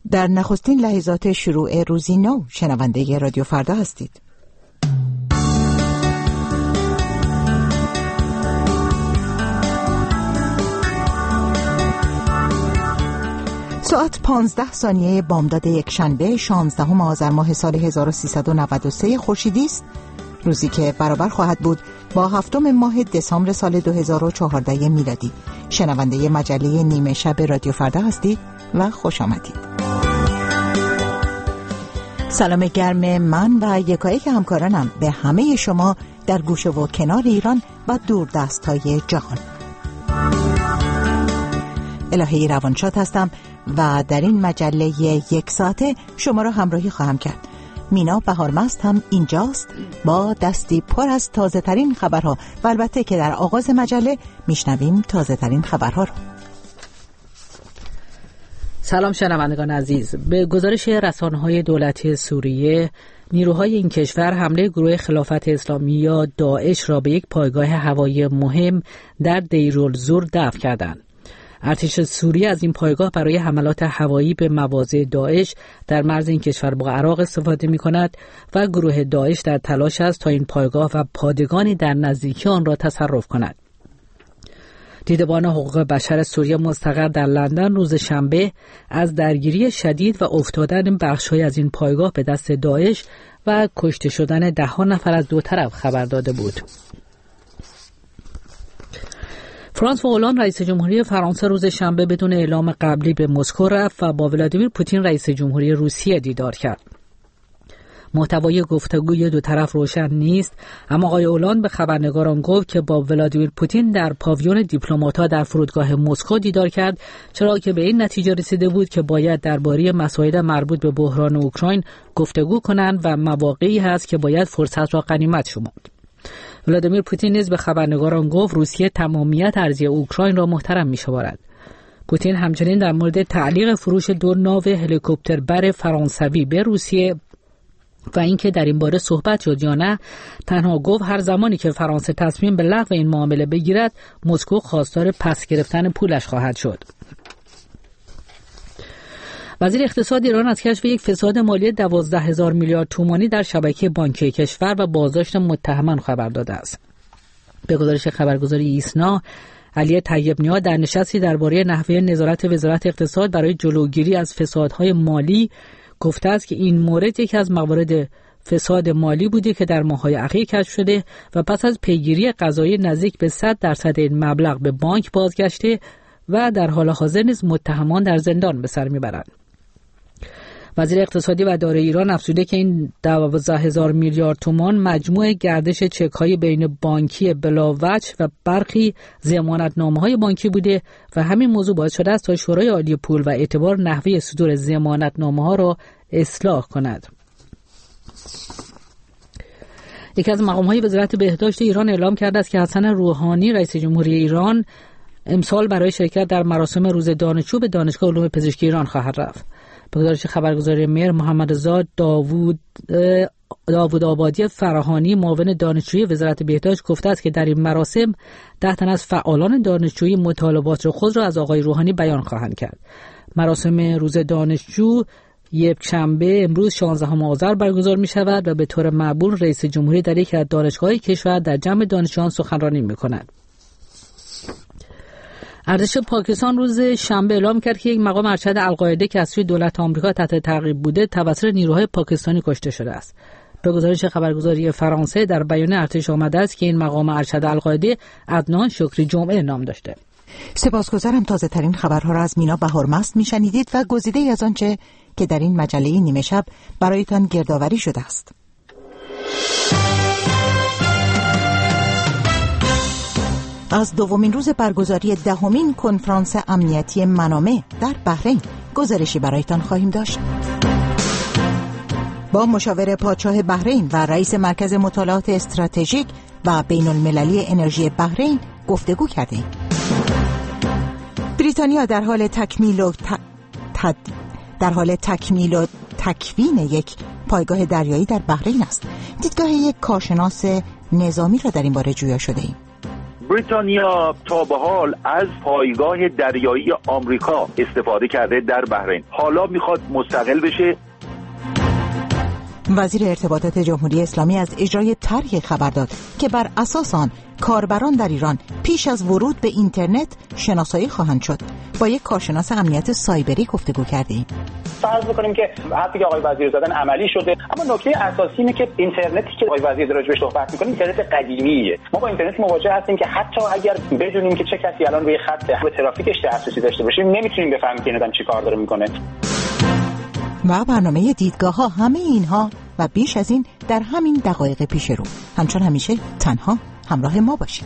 در نخستین لحظات شروع روزی نو شنونده رادیو فردا هستید. ساعت 15 بامداد یکشنبه 16 آذر ماه سال 1393 خورشیدی است، روزی که برابر خواهد بود با 7 ماه دسامبر سال 2014 میلادی. شنونده مجله نیمه شب رادیو فردا هستید و خوش آمدید. سلام گرم من و یکایک همکارانم به همه شما در گوشه و کنار ایران و دور دست‌های جهان. الهی روانشاد هستم و در این مجله یک ساعته شما را همراهی خواهم کرد. مینا بهارمست هم اینجاست با دستی پر از تازه ترین خبرها و البته که در آغاز مجله میشنویم تازه ترین خبرها رو. سلام شنوندگان عزیز. به گزارش رسانه‌های دولتی سوریه، نیروهای این کشور حمله گروه خلافت اسلامی یا داعش را به یک پایگاه هوایی مهم در دیرالزور دفع کردند. ارتش سوریه از این پایگاه برای حملات هوایی به مواضع داعش در مرز این کشور با عراق استفاده می‌کند و گروه داعش در تلاش است تا این پایگاه و پادگانی در نزدیکی آن را تصرف کند. دیدبان حقوق بشر سوریه مستقر در لندن روز شنبه از درگیری شدید و افتادن بخش‌های از این پایگاه به دست داعش و کشته شدن ده‌ها نفر از دو طرف خبر داده بود. فرانسوا هولند رئیس جمهوری فرانسه روز شنبه بدون اعلام قبلی به مسکو رفت و با ولادیمیر پوتین رئیس جمهوری روسیه دیدار کرد. محتوای گفتگوی دو طرف روشن نیست، اما آقای هولند به خبرنگاران گفت که با ولادیمیر پوتین در پاویون دیپلمات‌ها در فرودگاه مسکو دیدار کرد، چرا که به این نتیجه رسیده بود که باید درباره مسائل مربوط به بحران اوکراین گفتگو کنند و مواقعی هست که باید فرصت را غنیمت شمرد. ولادیمیر پوتین نیز به خبرنگاران گفت روسیه تمامیت ارضی اوکراین را محترم می‌شمارد. پوتین همچنین در مورد تعلیق فروش 2 ناو هلیکوپتربر فرانسوی به روسیه و اینکه در این باره صحبت شد یا نه، تنها گفت هر زمانی که فرانسه تصمیم به لغو این معامله بگیرد، مسکو خواستار پس گرفتن پولش خواهد شد. وزیر اقتصاد ایران از کشف یک فساد مالی 12,000 میلیارد تومانی در شبکه بانکی کشور و بازداشت متهمان خبر داده است. به گزارش خبرگزاری ایسنا، علی طیب نژاد در نشستی درباره نحوه نظارت وزارت اقتصاد برای جلوگیری از فسادهای مالی گفته است که این مورد یکی از موارد فساد مالی بوده که در ماه‌های اخیر کشف شده و پس از پیگیری قضایی نزدیک به 100% این مبلغ به بانک بازگشته و در حال حاضر نیز متهمان در زندان به سر میبرند. وزیر اقتصادی و دارایی ایران افزوده که این 12,000 میلیارد تومان مجموع گردش چک‌های بین بانکی بلاوجه و برخی ضمانتنامه‌های بانکی بوده و همین موضوع باعث شده است تا شورای عالی پول و اعتبار نحوه صدور ضمانتنامه‌ها را اصلاح کند. یکی از مقام‌های وزارت بهداشت ایران اعلام کرده است که حسن روحانی رئیس جمهوری ایران امسال برای شرکت در مراسم روز دانشجو به دانشگاه علوم پزشکی ایران خواهد رفت. به گزارش خبرگزاری مهر، محمدرضا داوود آبادی فراهانی معاون دانشجویی وزارت بهداشت گفته است که در این مراسم 10 تن از فعالان دانشجویی مطالبات خود را از آقای روحانی بیان خواهند کرد. مراسم روز دانشجو یک شنبه امروز 16 آذر برگزار می شود و به طور معمول رئیس جمهوری در یکی از دانشگاه‌های کشور در جمع دانشجویان سخنرانی می کند. ارتش پاکستان روز شنبه اعلام کرد که یک مقام ارشد القاعده که از سوی دولت آمریکا تحت تعقیب بوده توسط نیروهای پاکستانی کشته شده است. به گزارش خبرگزاری فرانسه در بیانیه ارتش آمده است که این مقام ارشد القاعده عدنان شکری جمعه نام داشته. سپاسگزارم. تازه ترین خبرها را از مینا بهارمست میشنیدید و گزیده‌ای از آنچه که در این مجله نیمه شب برایتان گردآوری شده است. از دومین روز برگزاری 10مین کنفرانس امنیتی منامه در بحرین گزارشی برایتان خواهیم داشت. با مشاور پادشاه بحرین و رئیس مرکز مطالعات استراتژیک و بین المللی انرژی بحرین گفتگو کردیم. بریتانیا در حال تکمیل و تکوین یک پایگاه دریایی در بحرین است. دیدگاه یک کارشناس نظامی را در این باره جویا شده ایم. بریتانیا تا به حال از پایگاه دریایی آمریکا استفاده کرده در بحرین، حالا میخواد مستقل بشه. وزیر ارتباطات جمهوری اسلامی از اجرای طرحی خبر داد که بر اساس آن کاربران در ایران پیش از ورود به اینترنت شناسایی خواهند شد. با یک کارشناس امنیت سایبری گفتگو کردیم. فرض بکنیم که حرفی که آقای وزیر زدن عملی شده، اما نکته اساسی اینه که اینترنتی که آقای وزیر داره راجعش صحبت می‌کنه اینترنت قدیمیه. ما با اینترنت مواجه هستیم که حتی اگر بدونیم که چه کسی الان روی خط به ترافیکش دسترسی داشته باشیم نمیتونیم بفهمیم که این آدم چی کار داره میکنه. و برنامه دیدگاه‌ها، همه اینها و بیش از این در همین دقایق پیش رو. همچون همیشه تنها همراه ما باشید.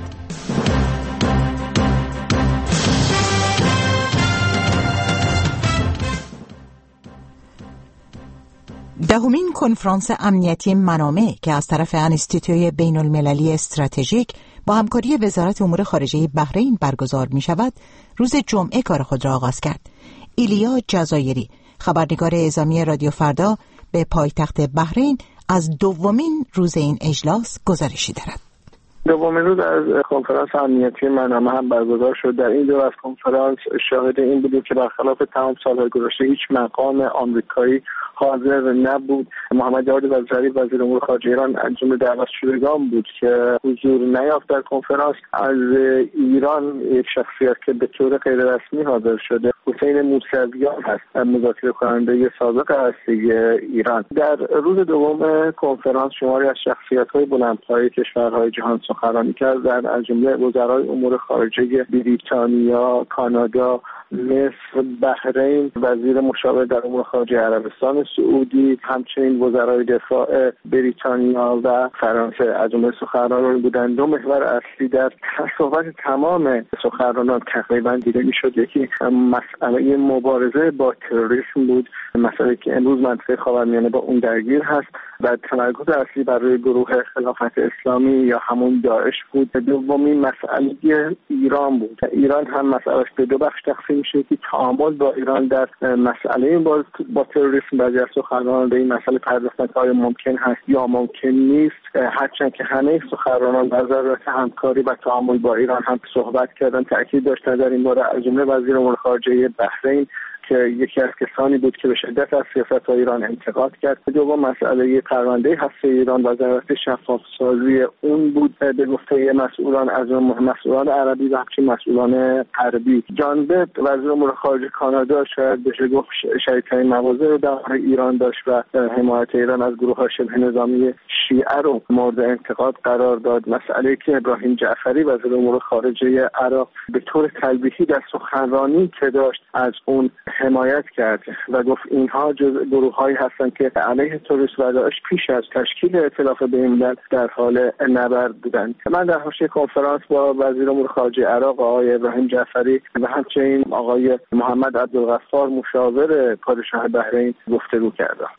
دهمین کنفرانس امنیتی منامه که از طرف انستیتوی بین المللی استراتژیک با همکاری وزارت امور خارجه بحرین برگزار می شود، روز جمعه کار خود را آغاز کرد. ایلیا جزایری، خبرنگار اعزامی رادیو فردا، به پایتخت بحرین از دومین روز این اجلاس گزارشی دارد. دومین روز از کنفرانس امنیتی منامه هم برگزار شد. در این دور از کنفرانس شاهد این بودیم که برخلاف تمام سالهای گذشته هیچ مقام آمریکایی حاضر نبود. محمد جواد ظریف وزیر امور خارجه ایران از جمله دعوت شدگان بود که حضور نیافت در کنفرانس. از ایران یک شخصیت که به طور غیر رسمی حاضر شده حسین موسویان هست، مذاکره کننده سابق هسته ایران. در روز دوم کنفرانس شماری از شخصیت‌های بلندپایه کشورهای جهان سخنرانی کردند، از جمله وزرای امور خارجه بریتانیا، کانادا، مصر، بحرین، وزیر مشاور در امور خارجه عربستان سعودی، همچنین وزرای دفاع بریتانیا و فرانسه از جمله سخنرانان بودند. دو محور اصلی در صحبت تمام سخنرانان تقریبا دیده می‌شد. یکی مسئله مبارزه با تروریسم بود، مسئله که امروز منطقه خاورمیانه با اون درگیر هست و تمرکز اصلی بر روی گروه خلافت اسلامی یا همون داعش بود. دومین مسئله ایران بود. ایران هم مسئلهش به دو بخش تقسیم میشه که تعامل با ایران در مسئله با تروریسم. بعضی از سخنرانان به این مسئله پرداختن که آیا ممکن هست یا ممکن نیست، هرچند که همه سخنرانان در ضرورت همکاری و تعامل با ایران هم صحبت کردن، تاکید داشتن در این باره، از جمله وزیر امور خارجه بحرین که یکی از کسانی بود که به شدت از سیاست ایران انتقاد کرد. دوم مسئله پرونده هسته ایران و ضرورت شفاف‌سازی اون بود به گفته مسئولان از مسئولان عربی و همچنین مسئولان غربی. جان بت وزیر امور خارجه کانادا شاید بشه گفت شدیدترین مواضع رو در ایران داشت و حمایت ایران از گروه‌های شبه نظامی شیعه رو مورد انتقاد قرار داد. مسئله که ابراهیم جعفری وزیر امور خارجه عراق به طور تلویحی در سخنرانی که داشت از اون حمایت کرد و گفت اینها جزء گروه‌هایی هستند که علیه تروریسم و داعش پیش از تشکیل ائتلاف بین‌الملل در حال نبرد بودند. من در حاشیه کنفرانس با وزیر امور خارجه عراق آقای ابراهیم جعفری و همچنین آقای محمد عبدالغفار مشاور پادشاه بحرین گفتگو کردم.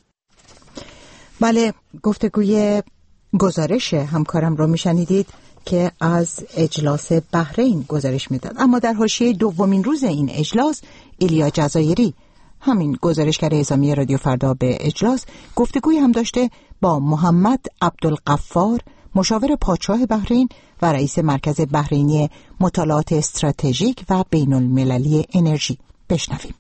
بله، گفتگوی گزارش همکارم رو میشنیدید که از اجلاس بحرین گزارش میداد. اما در حاشیه دومین روز این اجلاس ایلیا جزایری، همین گزارشگر اعزامی رادیو فردا به اجلاس، گفتگوی هم داشته با محمد عبدالغفار مشاور پادشاه بحرین و رئیس مرکز بحرینی مطالعات استراتژیک و بین المللی انرژی. بشنویم.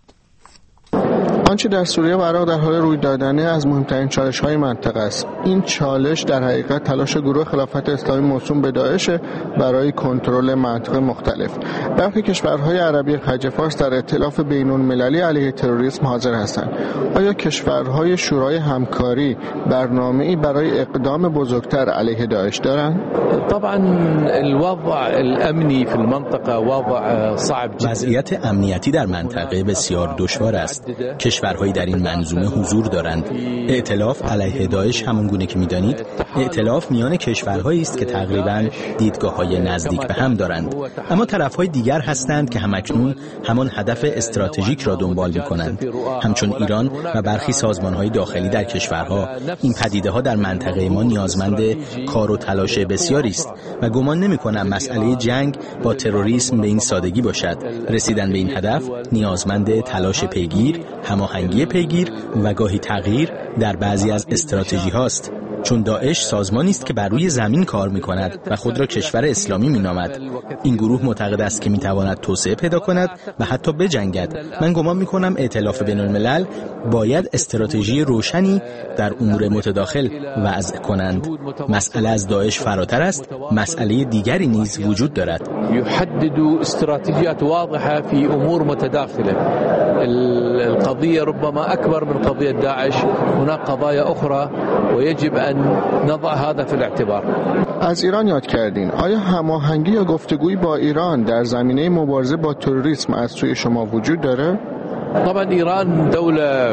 آنچه در سوریه و عراق در حال روی دادنه از مهمترین چالش‌های منطقه است. این چالش در حقیقت تلاش گروه خلافت اسلامی موسوم به داعش برای کنترل مناطق مختلف. برخی کشورهای عربی خلیج فارس در ائتلاف بین‌المللی علیه تروریسم حاضر هستند. آیا کشورهای شورای همکاری برنامه‌ای برای اقدام بزرگتر علیه داعش دارند؟ طبعا الوضع الامنی فی المنطقه وضع صعب جدا. وضعیت امنیتی در منطقه بسیار دشوار است. کشورهایی در این منظومه حضور دارند. ائتلاف علیه داعش همانگونه که می‌دانید ائتلاف میان کشورهایی است که تقریباً دیدگاه‌های نزدیک به هم دارند، اما طرف‌های دیگر هستند که همکنون همان هدف استراتژیک را دنبال می‌کنند. همچون ایران و برخی سازمان‌های داخلی در کشورها، این پدیده‌ها در منطقه ما نیازمند کار و تلاش بسیاری است و گمان نمی‌کنم مسئله جنگ با تروریسم به این سادگی باشد. رسیدن به این هدف نیازمند تلاش پیگیر، هماهنگی پیگیر و گاهی تغییر در بعضی از استراتژی هاست. چون داعش سازمانی است که بر روی زمین کار می‌کند و خود را کشور اسلامی می‌نامد. این گروه معتقد است که می‌تواند توسعه پیدا کند و حتی بجنگد. من گمان می‌کنم ائتلاف بین‌الملل باید استراتژی روشنی در امور متداخل وضع کنند. مسئله از داعش فراتر است، مسئله دیگری نیز وجود دارد. يحدد استراتيجيات واضحة في أمور متداخلة. القضية ربما أكبر من قضية داعش، هناك قضايا أخرى ويجب أن نضع هذا في الاعتبار. از ایران یاد کردین. آیا هماهنگی یا گفتگویی با ایران در زمینه مبارزه با تروریسم از سوی شما وجود داره؟ طبعا ایران دولة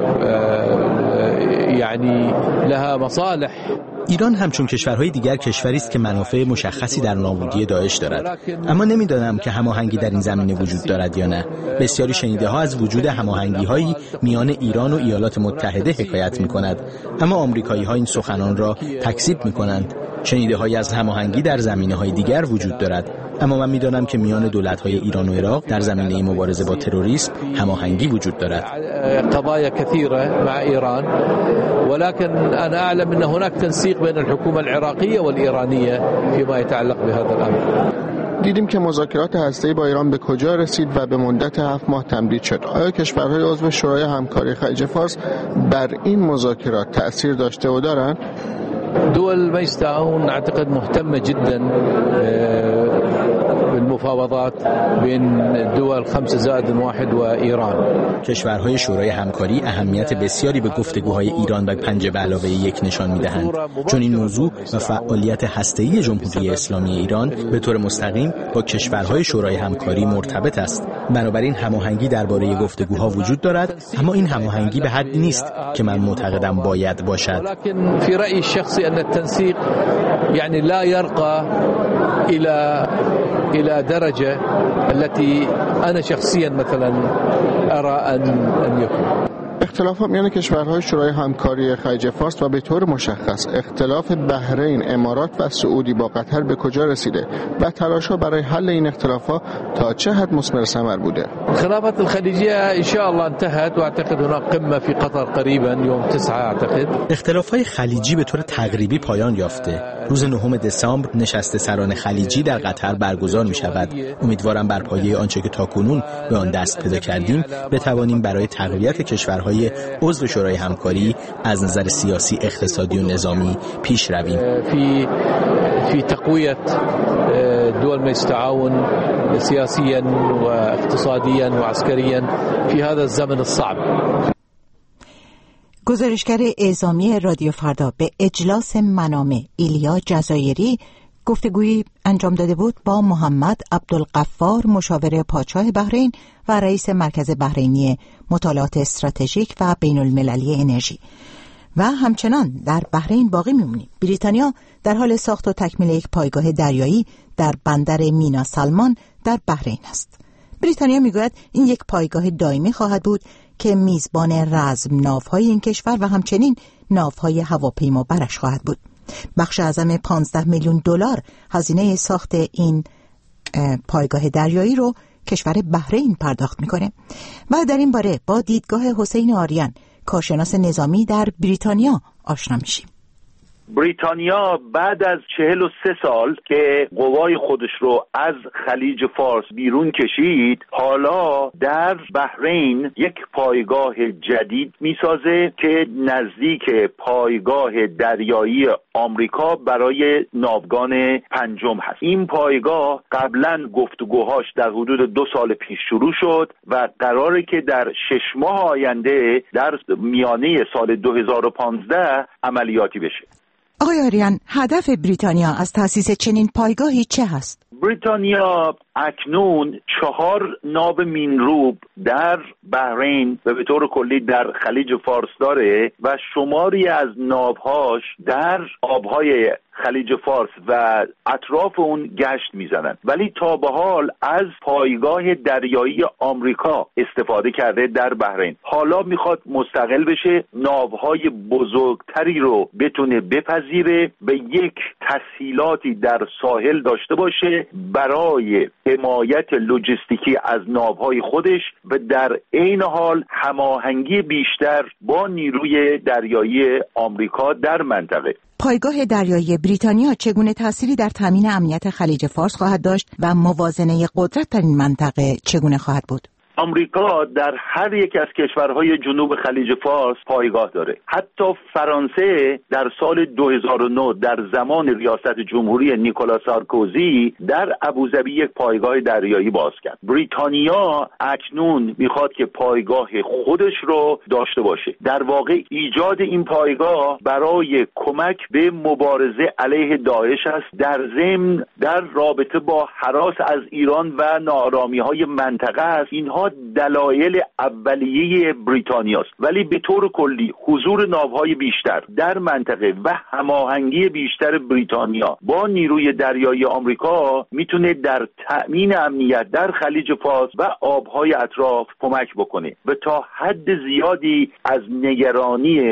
يعني لها مصالح. ایران همچون کشورهای دیگر کشوری است که منافع مشخصی در نابودی داعش دارد، اما نمی‌دانم که هماهنگی در این زمینه وجود دارد یا نه. بسیاری شنیده‌ها از وجود هماهنگی‌هایی میان ایران و ایالات متحده حکایت می‌کند، اما آمریکایی‌ها این سخنان را تکذیب می‌کنند. شنیده‌هایی از هماهنگی در زمینه‌های دیگر وجود دارد، اما من می‌دانم که میان دولت‌های ایران و عراق در زمینه مبارزه با تروریسم هماهنگی وجود دارد. قضايا كثيرة مع إيران، ولكن أنا أعلم أن هناك تنسيق بين الحكومة العراقية والإيرانية فيما يتعلق بهذا الأمر. دیدیم که مذاکرات هسته‌ای با ایران به کجا رسید و به مدت 7 ماه تمدید شد. آیا کشورهای عضو شورای همکاری خلیج فارس بر این مذاکرات تأثیر داشته و دارند؟ دول مجلس التعاون أعتقد مهتمة جدا بالمفاوضات بين الدول 5+1 و ایران. کشورهای شورای همکاری اهمیت بسیاری به گفتگوهای ایران و 5+1 نشان می‌دهند، چون این موضوع و فعالیت هسته‌ای جمهوری اسلامی ایران به طور مستقیم با کشورهای شورای همکاری مرتبط است. بنابراین هماهنگی درباره گفتگوها وجود دارد، اما این هماهنگی به حدی نیست که من معتقدم باید باشد. ولكن في رأيي الشخصي أن التنسيق يعني لا يرقى إلى درجة التي أنا شخصيا مثلا أرى أن يكون. اختلافات میان کشورهای شورای همکاری خلیج فارس و به طور مشخص اختلاف بحرین، امارات و سعودی با قطر به کجا رسیده و تلاش‌ها برای حل این اختلافات تا چه حد مثمر ثمر بوده؟ الخلافات الخليجية إن شاء الله انتهت وأعتقد هناك قمة في قطر قريبا يوم 9 أعتقد. اختلافات خلیجی به طور تقریبی پایان یافته. روز 9 دسامبر نشست سران خلیجی در قطر برگزار می شود. امیدوارم بر پایه آنچه که تاکنون به آن دست پیدا کردیم بتوانیم برای تقویت کشورهای عضو شورای همکاری از نظر سیاسی، اقتصادی و نظامی پیش رویم. في تقوية دول مجلس التعاون سياسيا واقتصاديا وعسكريا في هذا الزمن الصعب. گزارشگر اعزامی رادیو فردا به اجلاس منامه ایلیا جزایری گفتگویی انجام داده بود با محمد عبدالغفار، مشاور پادشاه بحرین و رئیس مرکز بحرینی مطالعات استراتژیک و بین المللی انرژی. و همچنان در بحرین باقی میمونیم. بریتانیا در حال ساخت و تکمیل یک پایگاه دریایی در بندر مینا سلمان در بحرین است. بریتانیا میگوید این یک پایگاه دائمی خواهد بود که میزبان رزم ناوهای این کشور و همچنین ناوهای هواپیما برش خواهد بود. بخش اعظم 15 میلیون دلار هزینه ساخت این پایگاه دریایی رو کشور بحرین پرداخت میکنه. و در این باره با دیدگاه حسین آریان، کارشناس نظامی در بریتانیا آشنا میشیم. بریتانیا بعد از 43 سال که قوای خودش رو از خلیج فارس بیرون کشید، حالا در بحرین یک پایگاه جدید میسازه که نزدیک پایگاه دریایی آمریکا برای ناوگان پنجم هست. این پایگاه قبلا گفتگوهاش در حدود 2 سال پیش شروع شد و قراره که در 6 ماه آینده در میانه سال 2015 عملیاتی بشه. آقای آریان، هدف بریتانیا از تأسیس چنین پایگاهی چه هست؟ بریتانیا اکنون 4 ناو مینروب در بحرین و به طور کلی در خلیج فارس داره و شماری از ناوهاش در آبهای خلیج فارس و اطراف اون گشت میزنن، ولی تا به حال از پایگاه دریایی آمریکا استفاده کرده در بحرین. حالا میخواد مستقل بشه، ناوهای بزرگتری رو بتونه بپذیره، به یک تسهیلاتی در ساحل داشته باشه برای حمایت لوجستیکی از ناوهای خودش و در عین حال هماهنگی بیشتر با نیروی دریایی آمریکا در منطقه. پایگاه دریایی بریتانیا چگونه تأثیری در تامین امنیت خلیج فارس خواهد داشت و موازنه قدرت در این منطقه چگونه خواهد بود؟ آمریکا در هر یک از کشورهای جنوب خلیج فارس پایگاه داره. حتی فرانسه در سال 2009 در زمان ریاست جمهوری نیکولا سارکوزی در ابوظبی یک پایگاه دریایی باز کرد. بریتانیا اکنون میخواد که پایگاه خودش رو داشته باشه. در واقع ایجاد این پایگاه برای کمک به مبارزه علیه داعش است، در ضمن در رابطه با هراس از ایران و ناآرامی‌های منطقه است. اینها دلایل اولیه بریتانیاست، ولی به طور کلی حضور ناوهای بیشتر در منطقه و هماهنگی بیشتر بریتانیا با نیروی دریایی آمریکا میتونه در تأمین امنیت در خلیج فارس و آبهای اطراف کمک بکنه و تا حد زیادی از نگرانی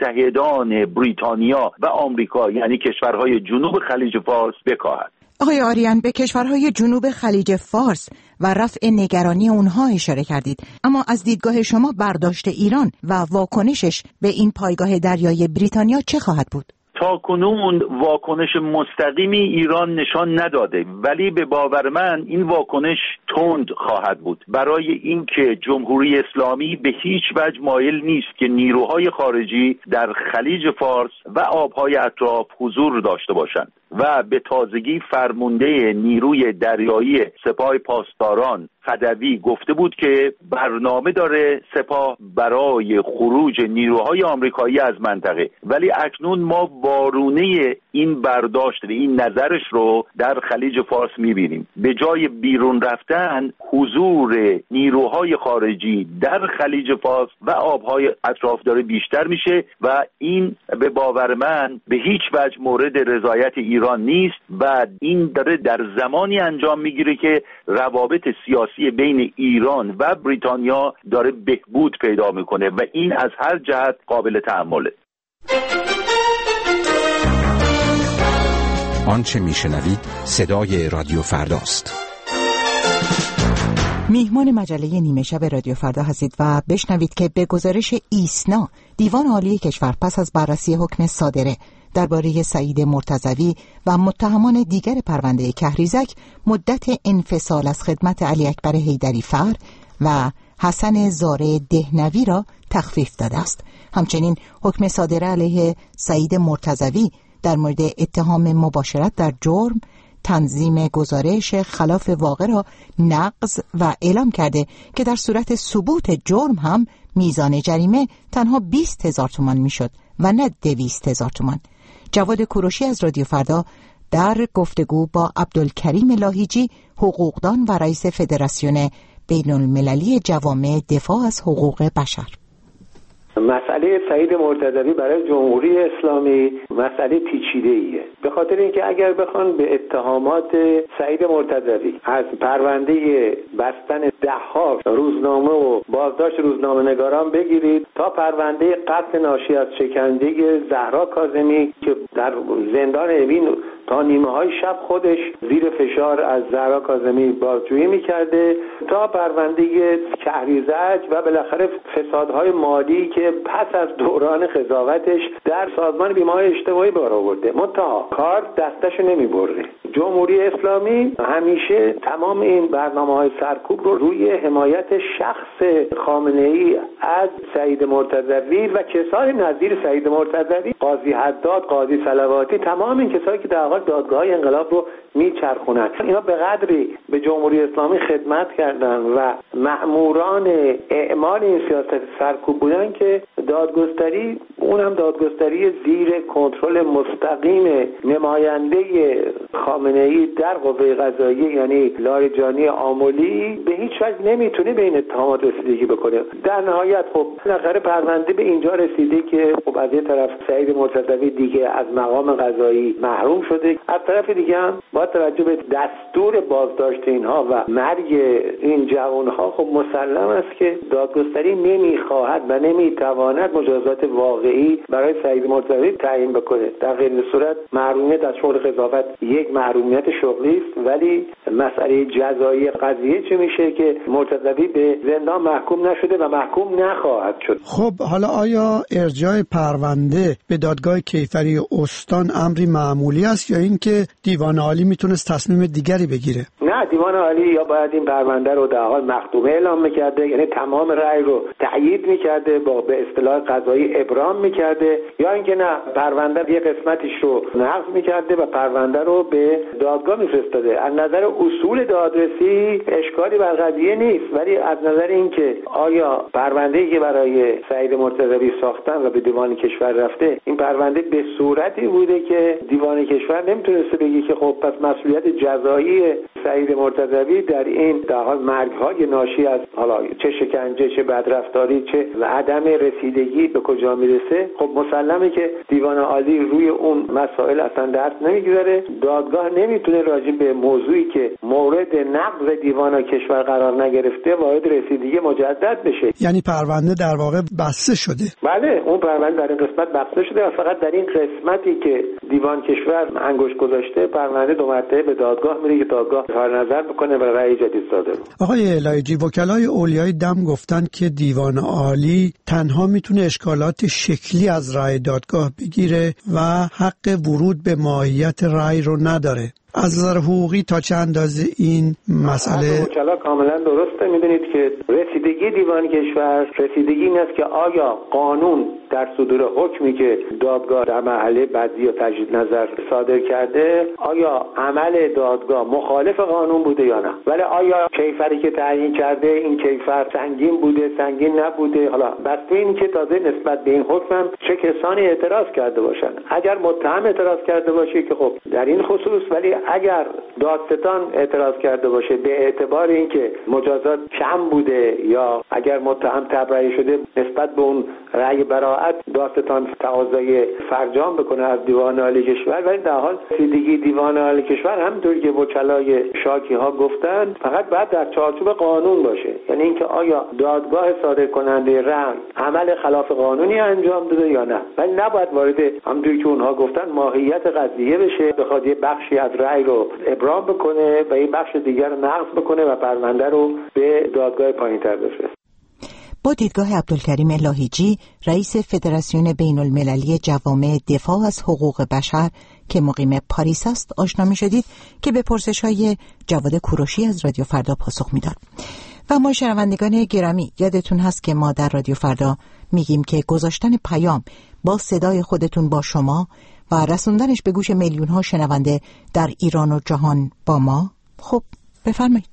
متحدان بریتانیا و آمریکا یعنی کشورهای جنوب خلیج فارس بکاهد. آقای آریان، به کشورهای جنوب خلیج فارس و رفع نگرانی اونها اشاره کردید، اما از دیدگاه شما برداشت ایران و واکنشش به این پایگاه دریایی بریتانیا چه خواهد بود؟ تا کنون واکنش مستقیمی ایران نشان نداده، ولی به باور من این واکنش تند خواهد بود، برای اینکه جمهوری اسلامی به هیچ وجه مایل نیست که نیروهای خارجی در خلیج فارس و آبهای اطراف حضور داشته باشند و به تازگی فرمانده نیروی دریایی سپاه پاسداران خدوی گفته بود که برنامه داره سپاه برای خروج نیروهای آمریکایی از منطقه، ولی اکنون ما وارونه این برداشت این نظرش رو در خلیج فارس میبینیم. به جای بیرون رفتن حضور نیروهای خارجی در خلیج فارس و آبهای اطراف داره بیشتر میشه و این به باور من به هیچ وجه مورد رضایت ایران نیست و این داره در زمانی انجام میگیره که روابط سیاسی بین ایران و بریتانیا داره بهبود پیدا میکنه و این از هر جهت قابل تأمله. آنچه میشنوید صدای رادیو فرداست. میهمان مجله نیمه شب رادیو فردا هستید و بشنوید که به گزارش ایسنا دیوان عالی کشور پس از بررسی حکم صادره درباره سعید مرتضوی و متهمان دیگر پرونده کهریزک مدت انفصال از خدمت علی اکبر حیدری فر و حسن زاره دهنوی را تخفیف داده است. همچنین حکم صادره علیه سعید مرتضوی در مورد اتهام مباشرت در جرم تنظیم گزارش خلاف واقع را نقض و اعلام کرده که در صورت ثبوت جرم هم میزان جریمه تنها 20,000 تومان میشد و نه 200,000 تومان. جواد کوروشی از رادیو فردا در گفتگو با عبدالکریم لاهیجی، حقوقدان و رئیس فدراسیون بین المللی جوامع دفاع از حقوق بشر. مسئله سعید مرتضوی برای جمهوری اسلامی مسئله پیچیده‌ایه، به خاطر اینکه اگر بخوان به اتهامات سعید مرتضوی از پرونده بستن ده‌ها روزنامه و بازداشت روزنامه‌نگاران بگیرید تا پرونده قتل ناشی از شکنجه زهرا کاظمی که در زندان اوین تا نیمه‌های شب خودش زیر فشار از زهرا کاظمی بازجویی می‌کرده تا پرونده کهریزک و بالاخره فسادهای مالی که پس از دوران قضاوتش در سازمان بیمه‌های اجتماعی بار آورده، منتها کار دستشو نمی‌بره. جمهوری اسلامی همیشه تمام این برنامه‌های سرکوب رو روی حمایت شخص خامنه‌ای از سعید مرتضوی و کسانی نظیر سعید مرتضوی، قاضی حداد، قاضی صلواتی، تمام این کسایی که در واقع دادگاه‌های انقلاب رو میچرخونن، اینا به قدری به جمهوری اسلامی خدمت کردن و مأموران اعمال این سیاست سرکوب بودن که دادگستری، اونم دادگستری زیر کنترل مستقیم نماینده خامنه‌ای در قوه قضاییه یعنی لاریجانی آملی، به هیچ وجه نمیتونه به این اتهامات رسیدگی بکنه. در نهایت خب بالاخره پرونده به اینجا رسیده که خب از یه طرف سعید مرتضوی دیگه از مقام قضایی محروم شده، از طرف دیگه هم با توجه به دستور بازداشت اینها و مرگ این جوانها خب مسلم است که دادگستری نمیخواهد و نمیتواند مجازات واقعی جمهوری برای سعید مرتضوی تعیین بکنه. در غیر صورت محرومیت از شغل قضاوت یک محرومیت شغلی است، ولی مسئله جزایی قضیه چه میشه که مرتضوی به زندان محکوم نشده و محکوم نخواهد شد. خب حالا آیا ارجاع پرونده به دادگاه کیفری استان امری معمولی است یا اینکه دیوان عالی میتونست تصمیم دیگری بگیره؟ نه، دیوان عالی یا باید این پرونده رو در حال مختومه اعلام میکرده، یعنی تمام رأی رو تأیید میکرده، با به اصطلاح قضایی ابرام میکرده، یا اینکه نه، پرونده یه قسمتیش رو نقض میکرده و پرونده رو به دادگاه میفرستاده. از نظر اصول دادرسی اشکالی بر قضیه نیست، ولی از نظر اینکه آیا پرونده‌ای که برای سعید مرتضوی ساختن و به دیوان کشور رفته، این پرونده به صورتی بوده که دیوان کشور نمیتونسته بگه که خب پس مسئولیت جزایی سعید مرتضوی در این در حال مرگ‌های ناشی از حالا چه شکنجه، چه بدرفتاری، چه عدم رسیدگی به کجا میرسه، خب مسلمه که دیوان عالی روی اون مسائل اصلا دست نمیگذاره. دادگاه نمیتونه راجع به موضوعی که مورد نقض دیوان کشور قرار نگرفته وارد رسیدگی مجدد بشه. یعنی پرونده در واقع بسته شده؟ بله، اون پرونده در این قسمت بسته شده و فقط در این قسمتی که دیوان کشور انگشت گذاشته پرونده دو مرتبه به دادگاه میره که دادگاه اظهار نظر بکنه و رأی جدید صادر کنه. آقای لایجی، وکلای اولیای دم گفتن که دیوان عالی تنها میتونه اشکالات شکلی از رأی دادگاه بگیره و حق ورود به ماهیت رأی رو نداره. از نظر حقوقی تا چه اندازه این مسئله؟ وکلا کاملا درسته. میدونید که رسیدگی دیوان کشور رسیدگی این است که آیا قانون در صدور حکمی که دادگاه در مرحله بعدی یا تجدید نظر صادر کرده، آیا عمل دادگاه مخالف قانون بوده یا نه، ولی آیا کیفری که تعیین کرده این کیفر سنگین بوده، سنگین نبوده، حالا بسته این که تازه نسبت به این حکم چه کسانی اعتراض کرده باشن. اگر متهم اعتراض کرده باشه که خب در این خصوص، ولی اگر دادستان اعتراض کرده باشه به اعتبار اینکه مجازات کم بوده یا اگر متهم تبرئه شده نسبت به اون رأی براءت دادستان تقاضای فرجام بکنه از دیوان عالی کشور، ولی در حال رسیدگی دیوان عالی کشور همونطور که وکلای شاکی ها گفتن فقط باید در چارچوب قانون باشه. یعنی اینکه آیا دادگاه صادر کننده رأی عمل خلاف قانونی انجام داده یا نه، ولی نباید وارد همونطور که اونها گفتن ماهیت قضیه بشه، بخواد یه بخشی از رأی رو ابرام بکنه و این بخش دیگر رو نقض بکنه و پرونده رو به دادگاه پایین‌تر بفرسته. با دیدگاه عبدالکریم لاهیجی، رئیس فدراسیون بین المللی جوامع دفاع از حقوق بشر که مقیم پاریس است آشنا می شدید که به پرسش‌های جواد کوروشی از رادیو فردا پاسخ می‌داد. و ما شنوندگان گرامی، یادتون هست که ما در رادیو فردا میگیم که گذاشتن پیام با صدای خودتون با شما و رسوندنش به گوش میلیون‌ها شنونده در ایران و جهان با ما. خب بفرمایید.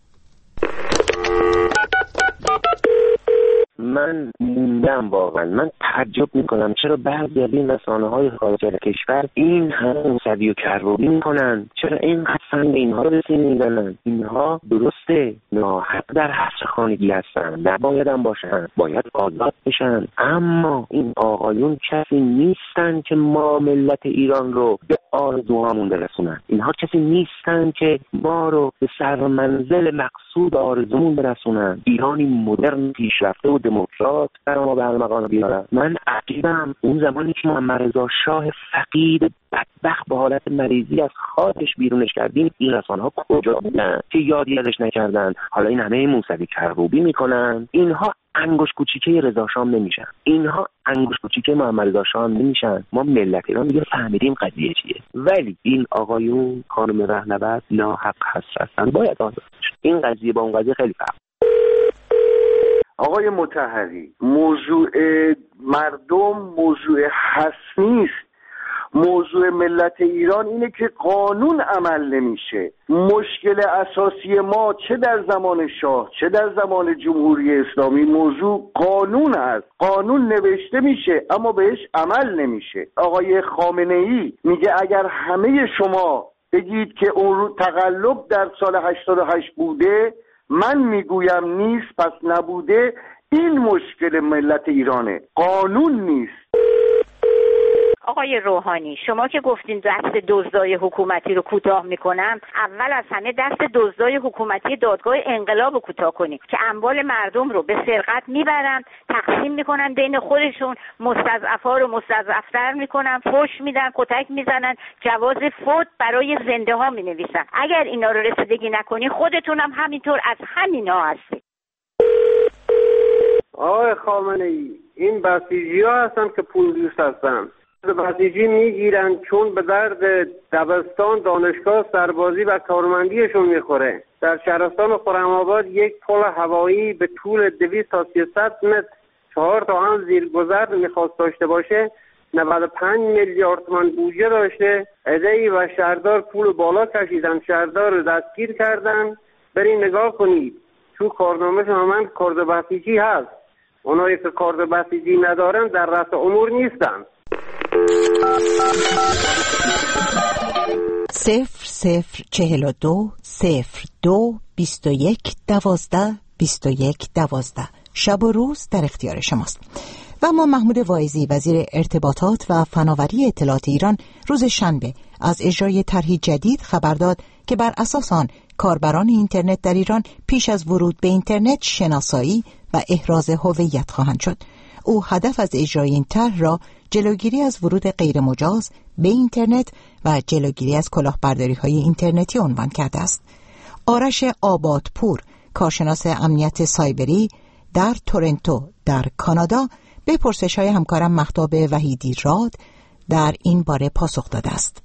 من موندم، واقعا من تعجب میکنم چرا بعضی از این رسانه‌های خارج از کشور این همه موسوی و کروبی میکنن، چرا اینقدر فن اینها رو رسید میدنن. اینها درسته ناحق در حبس خانگی هستن، نباید هم باشن، باید آزاد بشن، اما این آقایون کسی نیستن که ما ملت ایران رو به آرزوهامون برسونن. اینها کسی نیستن که ما رو به سر منزل مقصود آرزومون برسونن. ایرانی مدرن پیشرفته و دموکرات برای ما برمغان بیارن. من عجیبم اون زمانی که محمد رضا شاه فقید بدبخت به حالت مریضی از خاکش بیرونش کردیم، این رسانه‌ها کجا بودن که یادی ازش نکردن؟ حالا این همه موسوی کروبی میکنن. اینها انگشت کوچیکه رضا شاه نمیشن، اینها انگشت کوچیکه محمد رضا شاه نمیشن. ما ملت ایران دیگه فهمیدیم قضیه چیه، ولی این آقایون خانم رهنورد ناحق هستن، باید آزاد بشن. این قضیه با اون قضیه خیلی فرق. آقای مطهری، موضوع مردم موضوع حسمی است. موضوع ملت ایران اینه که قانون عمل نمیشه. مشکل اساسی ما چه در زمان شاه چه در زمان جمهوری اسلامی موضوع قانون است. قانون نوشته میشه اما بهش عمل نمیشه. آقای خامنه‌ای میگه اگر همه شما بگید که اون رو تقلب در سال 88 بوده، من میگویم نیست، پس نبوده. این مشکل ملت ایرانه، قانون نیست. آقای روحانی، شما که گفتین دست دزدای حکومتی رو کوتاه میکنم، اول از همه دست دزدای حکومتی دادگاه انقلاب رو کوتاه کنین که اموال مردم رو به سرقت میبرن، تقسیم میکنن بین خودشون، مستضعفا رو مستضعفتر میکنن، فحش میدن، کتک میزنن، جواز فوت برای زنده ها مینویسن. اگر اینا رو رسیدگی نکنی خودتونم همینطور از همینا هستید. آقای خامنه‌ای، این بسیجی ها هستن که پول دوست هستن. بسیجی میگیرن چون به درد دبستان، دانشگاه، سربازی و کارمندیشون میخوره. در شهرستان خرم‌آباد یک پل هوایی به طول 200 تا 300 متر 4 تا هم زیرگذر میخواست داشته باشه، 95 میلیارد تومان بودجه داشته. عده‌ای و شهردار پول بالا کشیدن، شهردار رو دستگیر کردن. برین نگاه کنید تو کارنامه من کارد بسیجی هست. اونایی که کارد بسیجی ندارن در رأس امور نیستن. 0042 02 21 12 21 12 شب و روز در اختیار شماست. و ما محمود واعظی وزیر ارتباطات و فناوری اطلاعات ایران روز شنبه از اجرای طرحی جدید خبر داد که بر اساس آن کاربران اینترنت در ایران پیش از ورود به اینترنت شناسایی و احراز هویت خواهند شد. او هدف از اجرای این طرح را جلوگیری از ورود غیرمجاز به اینترنت و جلوگیری از کلاهبرداری‌های اینترنتی عنوان کرده است. آرش آبادپور، کارشناس امنیت سایبری در تورنتو در کانادا، به پرسش‌های همکارم مهتاب وحیدی راد در این باره پاسخ داده است.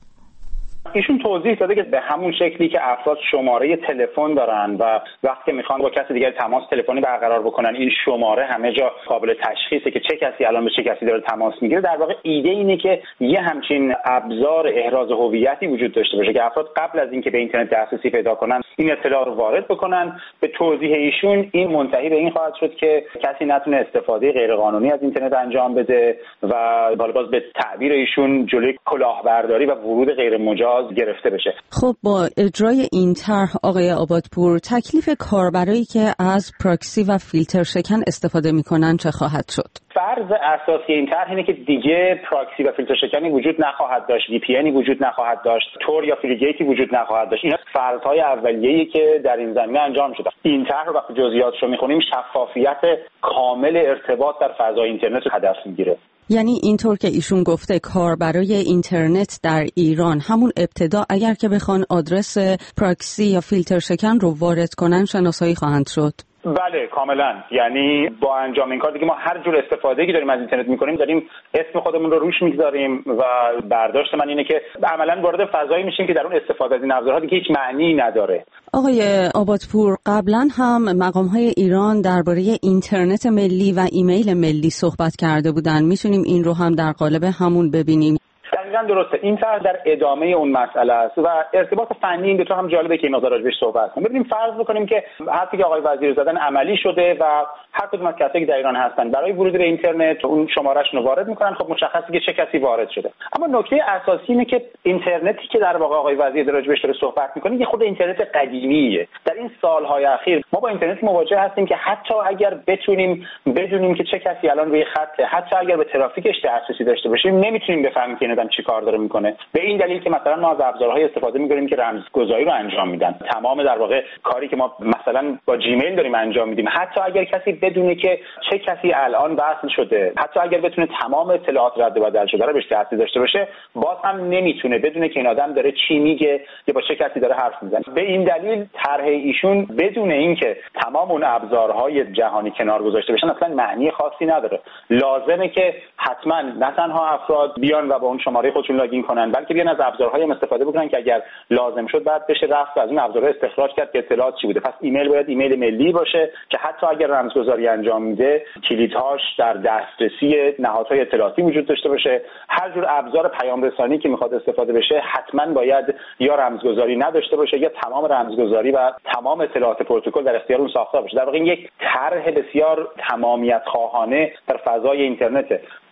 ایشون توضیح داده که به همون شکلی که افراد شماره تلفن دارن و وقتی میخوان با کسی دیگه تماس تلفنی برقرار بکنن، این شماره همه جا قابل تشخیصه که چه کسی الان به چه کسی داره تماس میگیره. در واقع ایده اینه که یه همچین ابزار احراز هویتی وجود داشته باشه که افراد قبل از اینکه به اینترنت دسترسی پیدا کنن این اطلاع رو وارد بکنن. به توضیح ایشون این منتهی به این خواهد شد که کسی نتونه استفاده غیرقانونی از اینترنت انجام بده و باز به تعبیر ایشون جلوی کلاهبرداری و ورود غیرمجاز گرفته بشه. خب با اجرای این طرح آقای آبادپور، تکلیف کاربرایی که از پراکسی و فیلتر شکن استفاده میکنن چه خواهد شد؟ فرض اساسی این طرح اینه که دیگه پراکسی و فیلتر شکنی وجود نخواهد داشت، وی پی ان وجود نخواهد داشت، تور یا فریگیتی وجود نخواهد داشت. اینا فرض‌های اولیه‌ای که در این زمینه انجام شده. این طرح رو وقتی جزئیاتش رو می‌خونیم شفافیت کامل ارتباط در فضای اینترنت رو هدف می‌گیره. یعنی اینطور که ایشون گفته کاربرای اینترنت در ایران همون ابتدا اگر که بخوان آدرس پراکسی یا فیلتر شکن رو وارد کنن شناسایی خواهند شد. بله کاملا. یعنی با انجام این کار دیگه ما هر جور استفاده‌ای داریم از اینترنت می‌کنیم داریم اسم خودمون رو روش می‌ذاریم و برداشت من اینه که عملاً وارد فضایی میشیم که در اون استفاده از این ابزارها دیگه هیچ معنی نداره. آقای آبادپور، قبلا هم مقام‌های ایران درباره اینترنت ملی و ایمیل ملی صحبت کرده بودن. می‌تونیم این رو هم در قالب همون ببینیم؟ دقیقاً درسته. این طرح در ادامه اون مسئله است و ارتباط فنی این دو تا هم جالبه که این مقدار راجعش صحبت کنیم. ببینیم فرض بکنیم که حرفی که آقای وزیر زدن عملی شده و هر کدوم از کسایی که در ایران هستن برای ورود به اینترنت اون شماره‌شون رو وارد می‌کنن. خب مشخصه که چه کسی وارد شده. اما نکته اساسی اینه که اینترنتی که در واقع آقای وزیر راجعش داره صحبت می‌کنه یه خود اینترنت قدیمیه. در این سال‌های اخیر ما با اینترنت مواجه هستیم که حتی اگر بدونیم که چه کسی الان روی خطه، حتی اگر به ترافیکش دسترسی داشته باشیم نمی‌تونیم بفهمیم که این آدم چیکار داره میکنه. به این دلیل که مثلا ما از ابزارهای استفاده می‌کنیم که رمزگذاری رو انجام میدن. تمام در واقع کاری که ما مثلا با جیمیل داریم انجام میدیم، حتی اگر کسی بدونه که چه کسی الان وصل شده، حتی اگر بتونه تمام اطلاعات رد و بدل شده رو بهش دسترسی داشته باشه، باز هم نمیتونه بدونه که این آدم داره چی میگه یا با چه کسی داره حرف میزنه. به این دلیل طرح ایشون بدون اینکه تمام اون ابزارهای جهانی کنار گذاشته بشن اصلا معنی خاصی نداره. لازمه که حتما نه تنها افراد بیان و با اون شماره خودشون لاگین کنن، بلکه بیان از ابزارهای استفاده بکنن که اگر لازم شد بعد بشه رفت از اون ابزارها استخراج کرد که اطلاعات چی بوده. پس ایمیل باید ایمیل ملی باشه که حتی اگر رمزگذاری انجام میده کلیدهاش در دسترسی نهادهای اطلاعاتی وجود داشته باشه. هر جور ابزار پیام رسانی که میخواد استفاده بشه حتما باید یا رمزگذاری نداشته باشه یا تمام رمزگذاری و تمام اطلاعات پروتکل در اختیار اون ساخته باشه. در واقع یک طرح بسیار تمامیت خواهانه در فضای اینترنته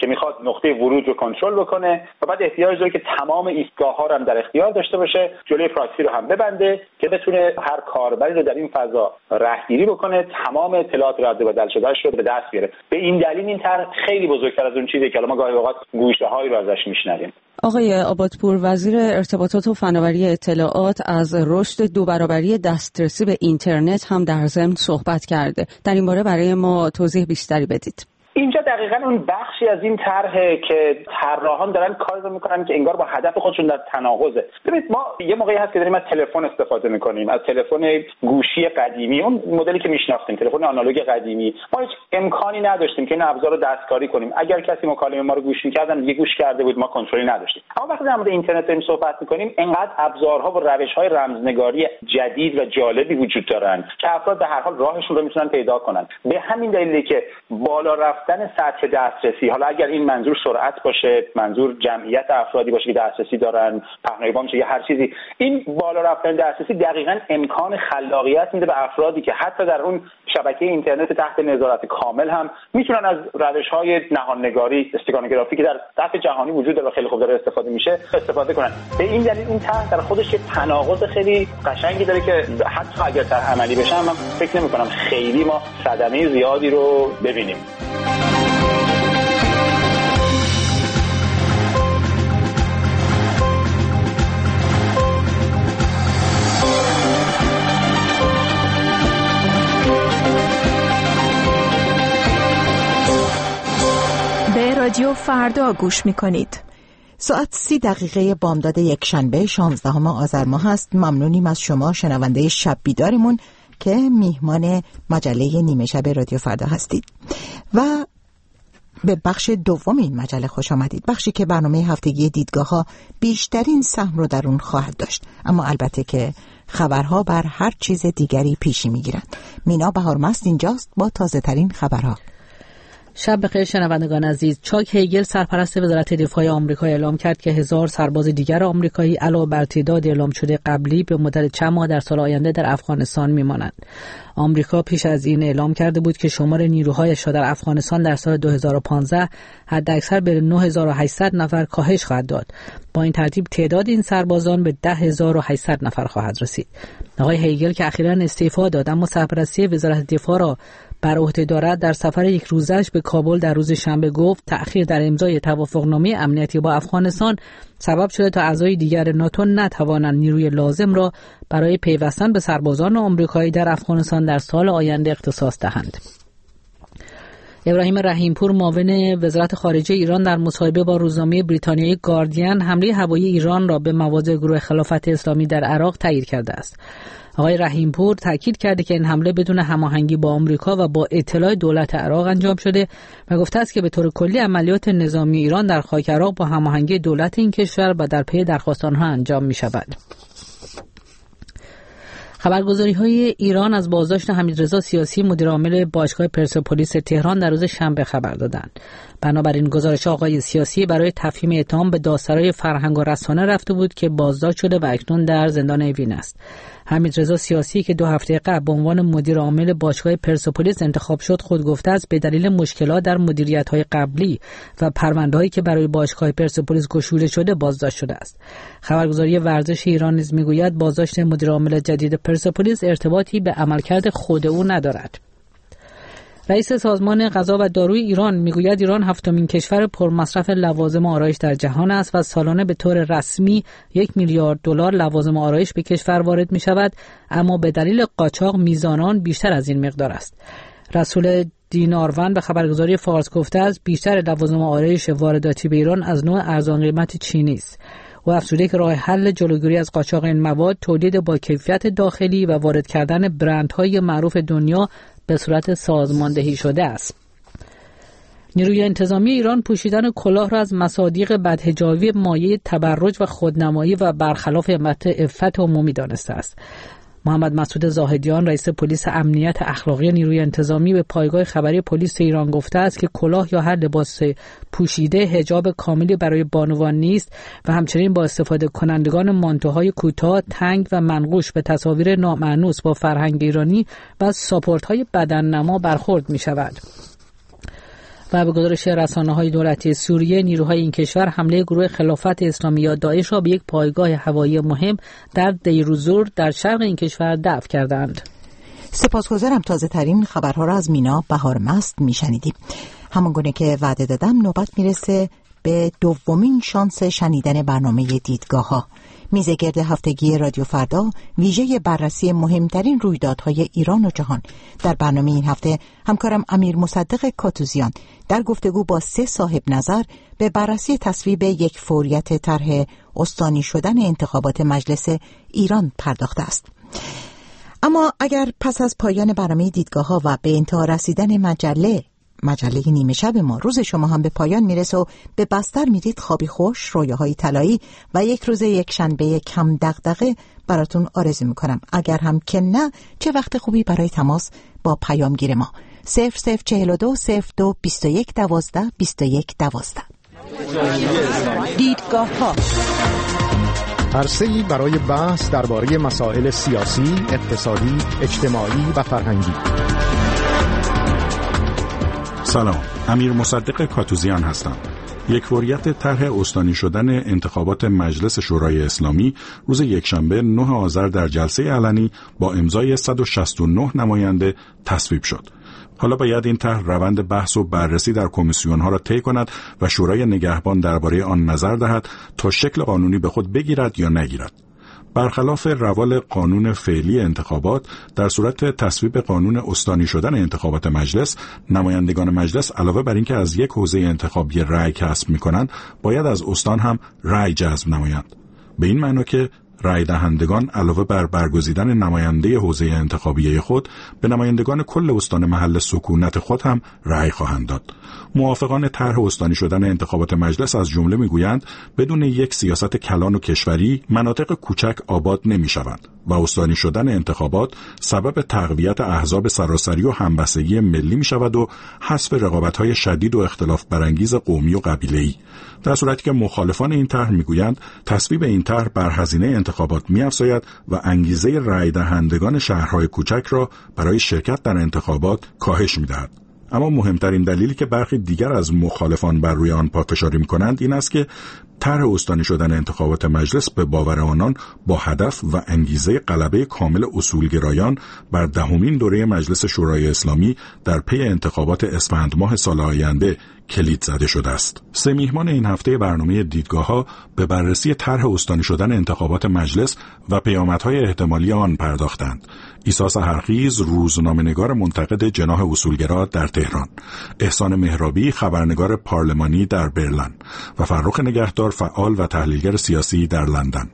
که میخواد نقطه ورود رو کنترل بکنه و بعد احتیاج داره که تمام ایستگاه‌ها رو هم در اختیار داشته باشه، جلوی پراکسی رو هم ببنده که بتونه هر کاربری رو در این فضا راهگیری بکنه، تمام اطلاعات رد و بدل شده‌اش رو به دست بیاره. به این دلیل این طرح خیلی بزرگتر از اون چیزی که ما گاهی اوقات گوشه‌هایی رو ازش میشنویم. آقای آبادپور، وزیر ارتباطات و فناوری اطلاعات از رشد 2 برابری دسترسی به اینترنت هم در ضمن صحبت کرده. در این باره برای ما توضیح بیشتری بدید. اینجا دقیقاً اون بخشی از این طرحه که طراحان دارن کاری رو میکنن که انگار با هدف خودشون در تناقضه. ببینید ما یه موقعی هست که داریم از تلفن استفاده میکنیم، از تلفن گوشی قدیمی، اون مدلی که میشناختیم، تلفن آنالوگ قدیمی. ما هیچ امکانی نداشتیم که این ابزار رو دستکاری کنیم. اگر کسی مکالمه ما رو گوش میکردن یه گوش کرده بود، ما کنترلی نداشتیم. اما وقتی در مورد اینترنت داریم صحبت میکنیم، انقدر ابزارها و روش‌های رمزنگاری جدید و جالبی وجود دارن که افراد به هر حال راهشون رو میتونن پیدا کنن. به همین دلیله که بالا رفتن سطح دسترسی، حالا اگر این منظور سرعت باشه، منظور جمعیت افرادی باشه که دسترسی دارن، پهنای بام یا هر چیزی، این بالا رفتن دسترسی دقیقاً امکان خلاقیت میده به افرادی که حتی در اون شبکه اینترنت تحت نظارت کامل هم میتونن از روش‌های نهان‌نگاری، استگانوگرافی که در سطح جهانی وجود داره و خیلی خوب داره استفاده میشه استفاده کنن. به این دلیل این طرح در خودش یه تناقض خیلی قشنگی داره که حتی اگر طرح عملی بشه من فکر نمی‌کنم خیلی ما صدمه زیادی رو ببینیم. به رادیو فردا گوش می‌کنید. ساعت 30 بامداد یکشنبه 16 آذر ماه است. ممنونیم از شما شنونده شب بیدارمون که میهمان مجله نیمه شب رادیو فردا هستید و به بخش دوم این مجله خوش آمدید، بخشی که برنامه هفتگی دیدگاه‌ها بیشترین سهم رو در اون خواهد داشت، اما البته که خبرها بر هر چیز دیگری پیشی میگیرند. مینا بهارمست اینجاست با تازه ترین خبرها. شب بخیر شنوندگان عزیز. چاک هیگل سرپرست وزارت دفاع آمریکا اعلام کرد که 1000 سرباز دیگر آمریکایی علاوه بر تعداد اعلام شده قبلی به مدت چند ماه در سال آینده در افغانستان میمانند. آمریکا پیش از این اعلام کرده بود که شمار نیروهایش را در افغانستان در سال 2015 حداکثر به 9800 نفر کاهش خواهد داد. با این ترتیب تعداد این سربازان به 10800 نفر خواهد رسید. آقای هیگل که اخیراً استعفا داد اما سرپرستی وزارت دفاع را بر عهده دارد، در سفر یک روزش به کابل در روز شنبه گفت تأخیر در امضای توافقنامه امنیتی با افغانستان سبب شده تا اعضای دیگر ناتو نتوانند نیروی لازم را برای پیوستن به سربازان آمریکایی در افغانستان در سال آینده اختصاص دهند. ابراهیم رحیمپور معاون وزارت خارجه ایران در مصاحبه با روزنامه بریتانیایی گاردین حمله هوایی ایران را به مواضع گروه خلافت اسلامی در عراق تایید کرده است. آقای رحیمپور تاکید کرده که این حمله بدون هماهنگی با آمریکا و با اطلاع دولت عراق انجام شده و گفته است که به طور کلی عملیات نظامی ایران در خاک عراق با هماهنگی دولت این کشور و در پی درخواست آنها انجام می شود. خبرگزاری‌های ایران از بازداشت حمیدرضا سیاسی مدیر عامل باشگاه پرسپولیس تهران در روز شنبه خبر دادند. بنابراین گزارش آقای سیاسی برای تفهیم اتهام به دادسرای فرهنگ و رسانه رفته بود که بازداشت شده و اکنون در زندان اوین است. حمیدرضا سیاسی که 2 هفته قبل به عنوان مدیر عامل باشگاه پرسپولیس انتخاب شد خود گفته است به دلیل مشکلات در مدیریت‌های قبلی و پرونده‌هایی که برای باشگاه پرسپولیس گشوده شده بازداشت شده است. خبرگزاری ورزش ایران نیز میگوید بازداشت مدیر عامل جدید پرسپولیس ارتباطی به عملکرد خود او ندارد. رئیس سازمان غذا و داروی ایران میگوید ایران 7مین کشور پرمصرف لوازم آرایش در جهان است و سالانه به طور رسمی 1 میلیارد دلار لوازم آرایش به کشور وارد می شود، اما به دلیل قاچاق میزان آن بیشتر از این مقدار است. رسول دیناروند به خبرگزاری فارس گفته است بیشتر لوازم آرایش وارداتی به ایران از نوع ارزان قیمت چینی است. و افزوده که راه حل جلوگیری از قاچاق این مواد تولید با کیفیت داخلی و وارد کردن برندهای معروف دنیا به صورت سازماندهی شده است. نیروی انتظامی ایران پوشیدن کلاه را از مصادیق بدحجابی مایه تبرج و خودنمایی و برخلاف عفت عمومی دانسته است. محمد مسعود زاهدیان رئیس پلیس امنیت اخلاقی نیروی انتظامی به پایگاه خبری پلیس ایران گفته است که کلاه یا هر لباس پوشیده حجاب کاملی برای بانوان نیست و همچنین با استفاده کنندگان مانتوهای کوتاه، تنگ و منقوش به تصاویر نامانوس با فرهنگ ایرانی و ساپورت‌های بدننما برخورد می شود. و به گزارش رسانه‌های دولتی سوریه نیروهای این کشور حمله گروه خلافت اسلامی یا داعش را به یک پایگاه هوایی مهم در دیروزور در شرق این کشور دفع کردند. سپاسگزارم. تازه ترین خبرها را از مینا بهار مست میشنیدیم. همانگونه که وعده دادم نوبت میرسه به دومین شانس شنیدن برنامه دیدگاه ها. میز گرد هفتگی رادیو فردا ویژه بررسی مهمترین رویدادهای ایران و جهان. در برنامه این هفته همکارم امیر مصدق کاتوزیان در گفتگو با 3 صاحب نظر به بررسی تصویب یک فوریت طرح استانی شدن انتخابات مجلس ایران پرداخته است. اما اگر پس از پایان برنامه دیدگاه ها و به انتها رسیدن مجله نیمه شب ما روز شما هم به پایان میرسه و به بستر میرید خوابی خوش، رویاهای طلایی و یک روز یکشنبه کم دغدغه براتون آرزو میکنم. اگر هم که نه، چه وقت خوبی برای تماس با پیامگیر ما 0042 02 21 12 21 12. دیدگاه ها عرصه‌ای برای بحث درباره مسائل سیاسی، اقتصادی، اجتماعی و فرهنگی. سلام، امیر مصدق کاتوزیان هستم. یک فوریت طرح استانی شدن انتخابات مجلس شورای اسلامی روز یکشنبه 9 آذر در جلسه علنی با امضای 169 نماینده تصویب شد. حالا باید این طرح روند بحث و بررسی در کمیسیون‌ها را طی کند و شورای نگهبان درباره آن نظر دهد تا شکل قانونی به خود بگیرد یا نگیرد. برخلاف روال قانون فعلی انتخابات، در صورت تصویب قانون استانی شدن انتخابات مجلس، نمایندگان مجلس علاوه بر اینکه از یک حوزه انتخابی رأی کسب می‌کنند، باید از استان هم رأی جذب نمایند. به این معنی که رأی دهندگان علاوه بر برگزیدن نماینده حوزه انتخابی خود، به نمایندگان کل استان محل سکونت خود هم رأی خواهند داد. موافقان طرح استانی شدن انتخابات مجلس از جمله میگویند بدون یک سیاست کلان و کشوری مناطق کوچک آباد نمیشوند و استانی شدن انتخابات سبب تقویت احزاب سراسری و همبستگی ملی می شود و حذف رقابت‌های شدید و اختلاف برانگیز قومی و قبیله‌ای. در صورتی که مخالفان این طرح میگویند تصویب این طرح بر هزینه انتخابات می‌افزاید و انگیزه رأی دهندگان شهرهای کوچک را برای شرکت در انتخابات کاهش می‌دهد. اما مهمترین دلیلی که برخی دیگر از مخالفان بر روی آن پافشاری می‌کنند این است که طرح استانی شدن انتخابات مجلس به باور آنان با هدف و انگیزه غلبه کامل اصولگرایان بر 10مین دوره مجلس شورای اسلامی در پی انتخابات اسفند ماه سال آینده کلید زده شده است. 3 میهمان این هفته برنامه دیدگاه‌ها به بررسی طرح استانی شدن انتخابات مجلس و پیامدهای احتمالی آن پرداختند. عیسی سحرخیز، روزنامه‌نگار منتقد جناح اصولگرا در تهران، احسان مهرابی، خبرنگار پارلمانی در برلین و فرخ نگهدار، فعال و تحلیلگر سیاسی در لندن.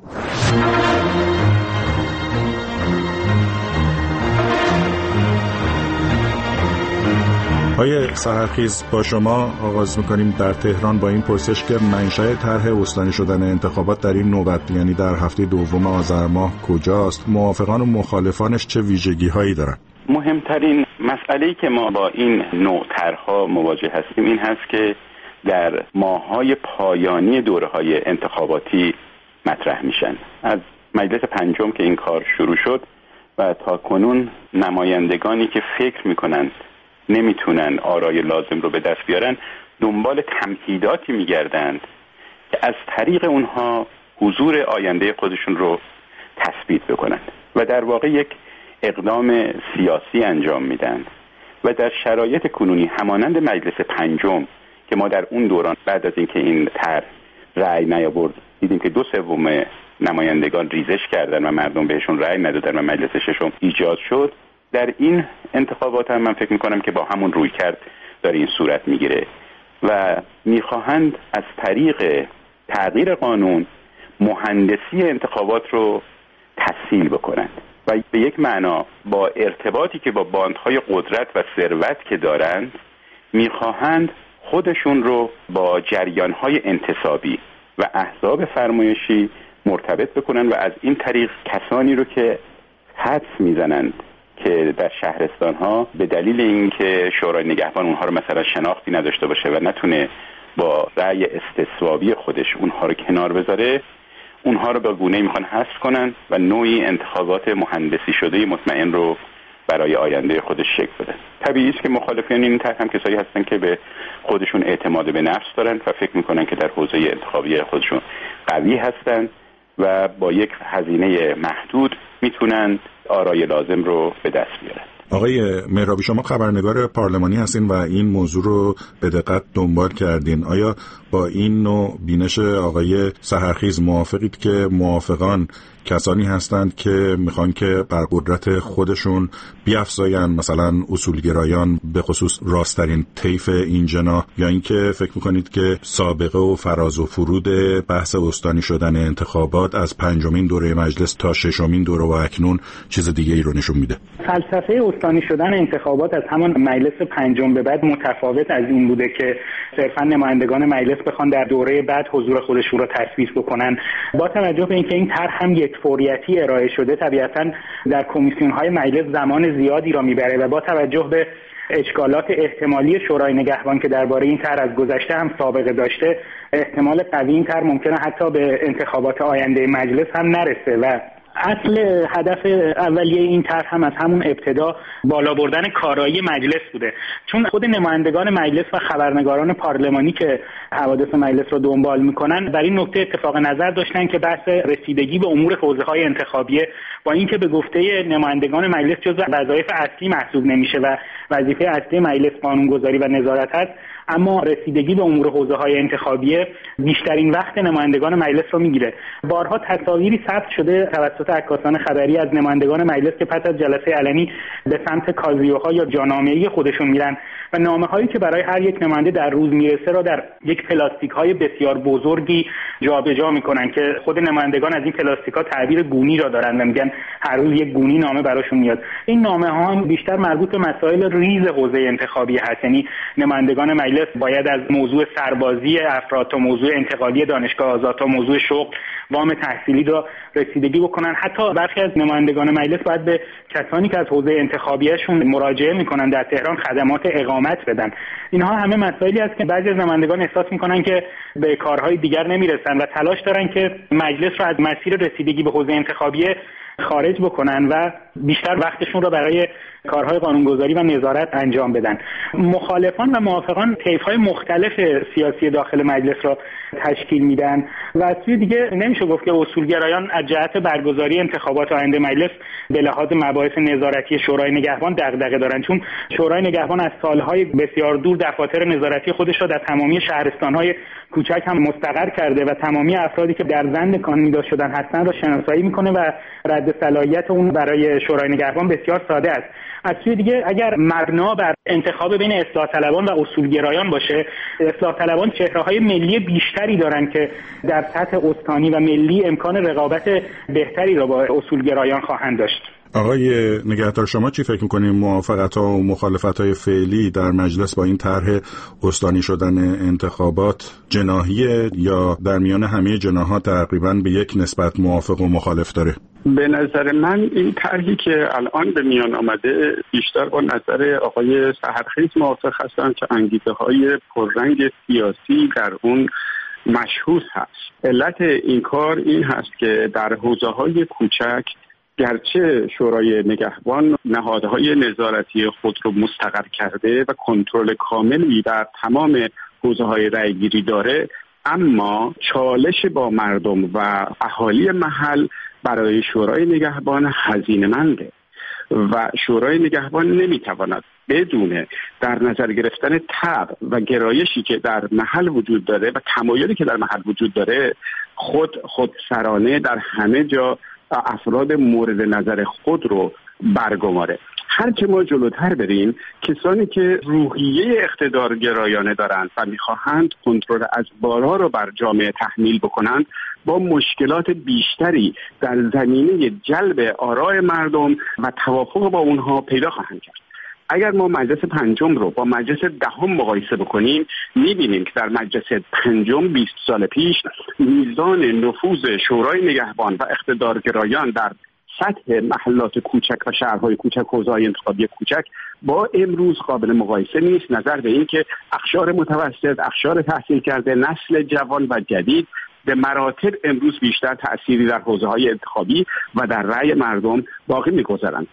آقای سحرخیز، با شما آغاز می‌کنیم در تهران با این پرسش که منشأ طرح استانی شدن انتخابات در این نوبت، یعنی در هفته دوم آذر ماه، کجاست؟ موافقان و مخالفانش چه ویژگی‌هایی دارند؟ مهمترین مسئله‌ای که ما با این نوع طرح‌ها مواجه هستیم این هست که در ماه‌های پایانی دوره‌های انتخاباتی مطرح میشن. از مجلس پنجم که این کار شروع شد و تا کنون نمایندگانی که فکر میکنند نمیتونن آرای لازم رو به دست بیارن دنبال تمهیداتی میگردند که از طریق اونها حضور آینده خودشون رو تثبیت بکنند و در واقع یک اقدام سیاسی انجام میدن و در شرایط کنونی همانند مجلس پنجم که ما در اون دوران بعد از اینکه این طرح رأی نیاورد دیدیم که 2/3 نمایندگان ریزش کردن و مردم بهشون رأی ندادن و مجلس ششم ایجاد شد. در این انتخابات هم من فکر میکنم که با همون رویکرد داره این صورت میگیره و میخواهند از طریق تغییر قانون مهندسی انتخابات رو تسهیل بکنند و به یک معنا با ارتباطی که با باندهای قدرت و ثروت که دارند میخواهند خودشون رو با جریانهای انتصابی و احزاب فرمایشی مرتبط بکنن و از این طریق کسانی رو که حدس میزنند که در شهرستان‌ها به دلیل اینکه شورای نگهبان اونها رو مثلا شناختی نداشته باشه و نتونه با رأی استصوابی خودش اونها رو کنار بذاره، اونها رو به گونه‌ای میخوان حذف کنن و نوعی انتخابات مهندسی شده مطمئن رو برای آینده خودش شکل بده. طبیعی است که مخالفین این طرح هم کسایی هستن که به خودشون اعتماد به نفس دارن و فکر میکنن که در حوزه انتخابی خودشون قوی هستن و با یک هزینه محدود میتونن آرای لازم رو به دست بیارن. آقای مهرابی، شما خبرنگار پارلمانی هستین و این موضوع رو به دقت دنبال کردین. آیا با این نوع بینش آقای سحرخیز موافقید که موافقان کسانی هستند که میخوان که بر قدرت خودشون بیفزاین، مثلا اصولگرایان به خصوص راسترین طیف این جناح، یا اینکه فکر میکنید که سابقه و فراز و فرود بحث استانی شدن انتخابات از 5مین دوره مجلس تا 6مین دوره و اکنون چیز دیگه ای رو نشون میده؟ فلسفه استانی شدن انتخابات از همان مجلس 5 به بعد متفاوت از این بوده که صرفا نمایندگان مجلس بخوان در دوره بعد حضور خودشون رو تثبیت بکنن. با توجه به اینکه این طرح هم یک فوریتی ارائه شده، طبیعتاً در کمیسیون‌های مجلس زمان زیادی را میبره و با توجه به اشکالات احتمالی شورای نگهبان که درباره این طرح از گذشته هم سابقه داشته، احتمال قوی این طرح ممکنه حتی به انتخابات آینده مجلس هم نرسه و اصل هدف اولیه این طرح هم از همون ابتدا بالا بردن کارایی مجلس بوده، چون خود نمایندگان مجلس و خبرنگاران پارلمانی که حوادث مجلس رو دنبال میکنن بر این نکته اتفاق نظر داشتن که بحث رسیدگی به امور حوزه‌های انتخابیه با اینکه به گفته نمایندگان مجلس جزو وظایف اصلی محسوب نمیشه و وظیفه اصلی مجلس قانونگذاری و نظارت است، اما رسیدگی به امور حوزه‌های انتخابیه بیشترین وقت نمایندگان مجلس رو میگیره. بارها تصاویری ثبت شده توسط عکاسان خبری از نمایندگان مجلس که پس از جلسه علنی به سمت کازیوها یا جانامه‌ای خودشون میرن و نامه‌هایی که برای هر یک نماینده در روز میرسه را در یک پلاستیک‌های بسیار بزرگی جابجا میکنن که خود نمایندگان از این پلاستیک‌ها تعبیر گونی را دارن و میگن هر روز یک گونی نامه براشون میاد. این نامه‌ها هم بیشتر مربوط به مسائل ریز حوزه انتخابی هست، یعنی نمایندگان مجلس باید از موضوع سربازی افراد تا موضوع انتقالی دانشگاه آزاد تا موضوع شغل، وام تحصیلی را رسیدگی بکنن. حتی برخی از نمایندگان مجلس باید به کسانی که از حوزه انتخابیشون مراجعه میکنن در تهران خدمات اقامت بدن. اینها همه مسائلی است که بعضی از نمایندگان احساس میکنن که به کارهای دیگر نمیرسن و تلاش دارن که مجلس را از مسیر رسیدگی به حوزه انتخابیه خارج بکنن و بیشتر وقتشون رو برای کارهای قانونگذاری و نظارت انجام بدن. مخالفان و موافقان طیف‌های مختلف سیاسی داخل مجلس را تشکیل میدن و از سوی دیگه نمیشه گفت که اصولگرایان از جهت برگزاری انتخابات آینده مجلس به لحاظ مباحث نظارتی شورای نگهبان دغدغه دارن، چون شورای نگهبان از سالهای بسیار دور دفاتر نظارتی خودش را در تمامی شهرستان‌های کوچک هم مستقر کرده و تمامی افرادی که در ظن کاندیدا شدن هستن را شناسایی میکنه و رد صلاحیت اون برای شورای نگهبان بسیار ساده است. از سوی دیگه اگر مبنا بر انتخاب بین اصلاح طلبان و اصولگرایان باشه، اصلاح طلبان چهره‌های ملی بیشتری دارن که در سطح استانی و ملی امکان رقابت بهتری را با اصولگرایان خواهند داشت. آقای نگهدار، شما چی فکر می‌کنید موافقت‌ها و مخالفت‌های فعلی در مجلس با این طرح استانی شدن انتخابات جناحیه یا در میان همه جناح‌ها تقریباً به یک نسبت موافق و مخالف داره؟ به نظر من این طرحی که الان به میان آمده بیشتر با نظر آقای سحرخیز موافق هستند که انگیزه‌های پررنگ سیاسی در اون مشهود هست. علت این کار این هست که در حوزه‌های کوچک گرچه شورای نگهبان نهادهای نظارتی خود رو مستقر کرده و کنترل کاملی در تمام حوزه‌های رأی‌گیری داره، اما چالش با مردم و اهالی محل برای شورای نگهبان هزینه‌منده و شورای نگهبان نمیتواند بدون در نظر گرفتن طبع و گرایشی که در محل وجود داره و تمایلی که در محل وجود داره خودسرانه در همه جا افراد مورد نظر خود رو برگماره. هر که ما جلوتر بریم، کسانی که روحیه اقتدارگرایانه دارند و میخواهند کنترل از بالا رو بر جامعه تحمیل بکنند، با مشکلات بیشتری در زمینه جلب آراء مردم و توافق با اونها پیدا خواهند کرد. اگر ما مجلس 5 رو با مجلس 10 مقایسه بکنیم، می‌بینیم که در مجلس 5 20 سال پیش میزان نفوذ شورای نگهبان و اقتدارگرایان در سطح محلات کوچک و شهرهای کوچک، حوزه‌های انتخابی کوچک با امروز قابل مقایسه نیست، نظر به این که اقشار متوسط، اقشار تحصیل کرده، نسل جوان و جدید به مراتب امروز بیشتر تأثیری در حوزه‌های انتخابی و در رأی مردم باقی می‌گذارند.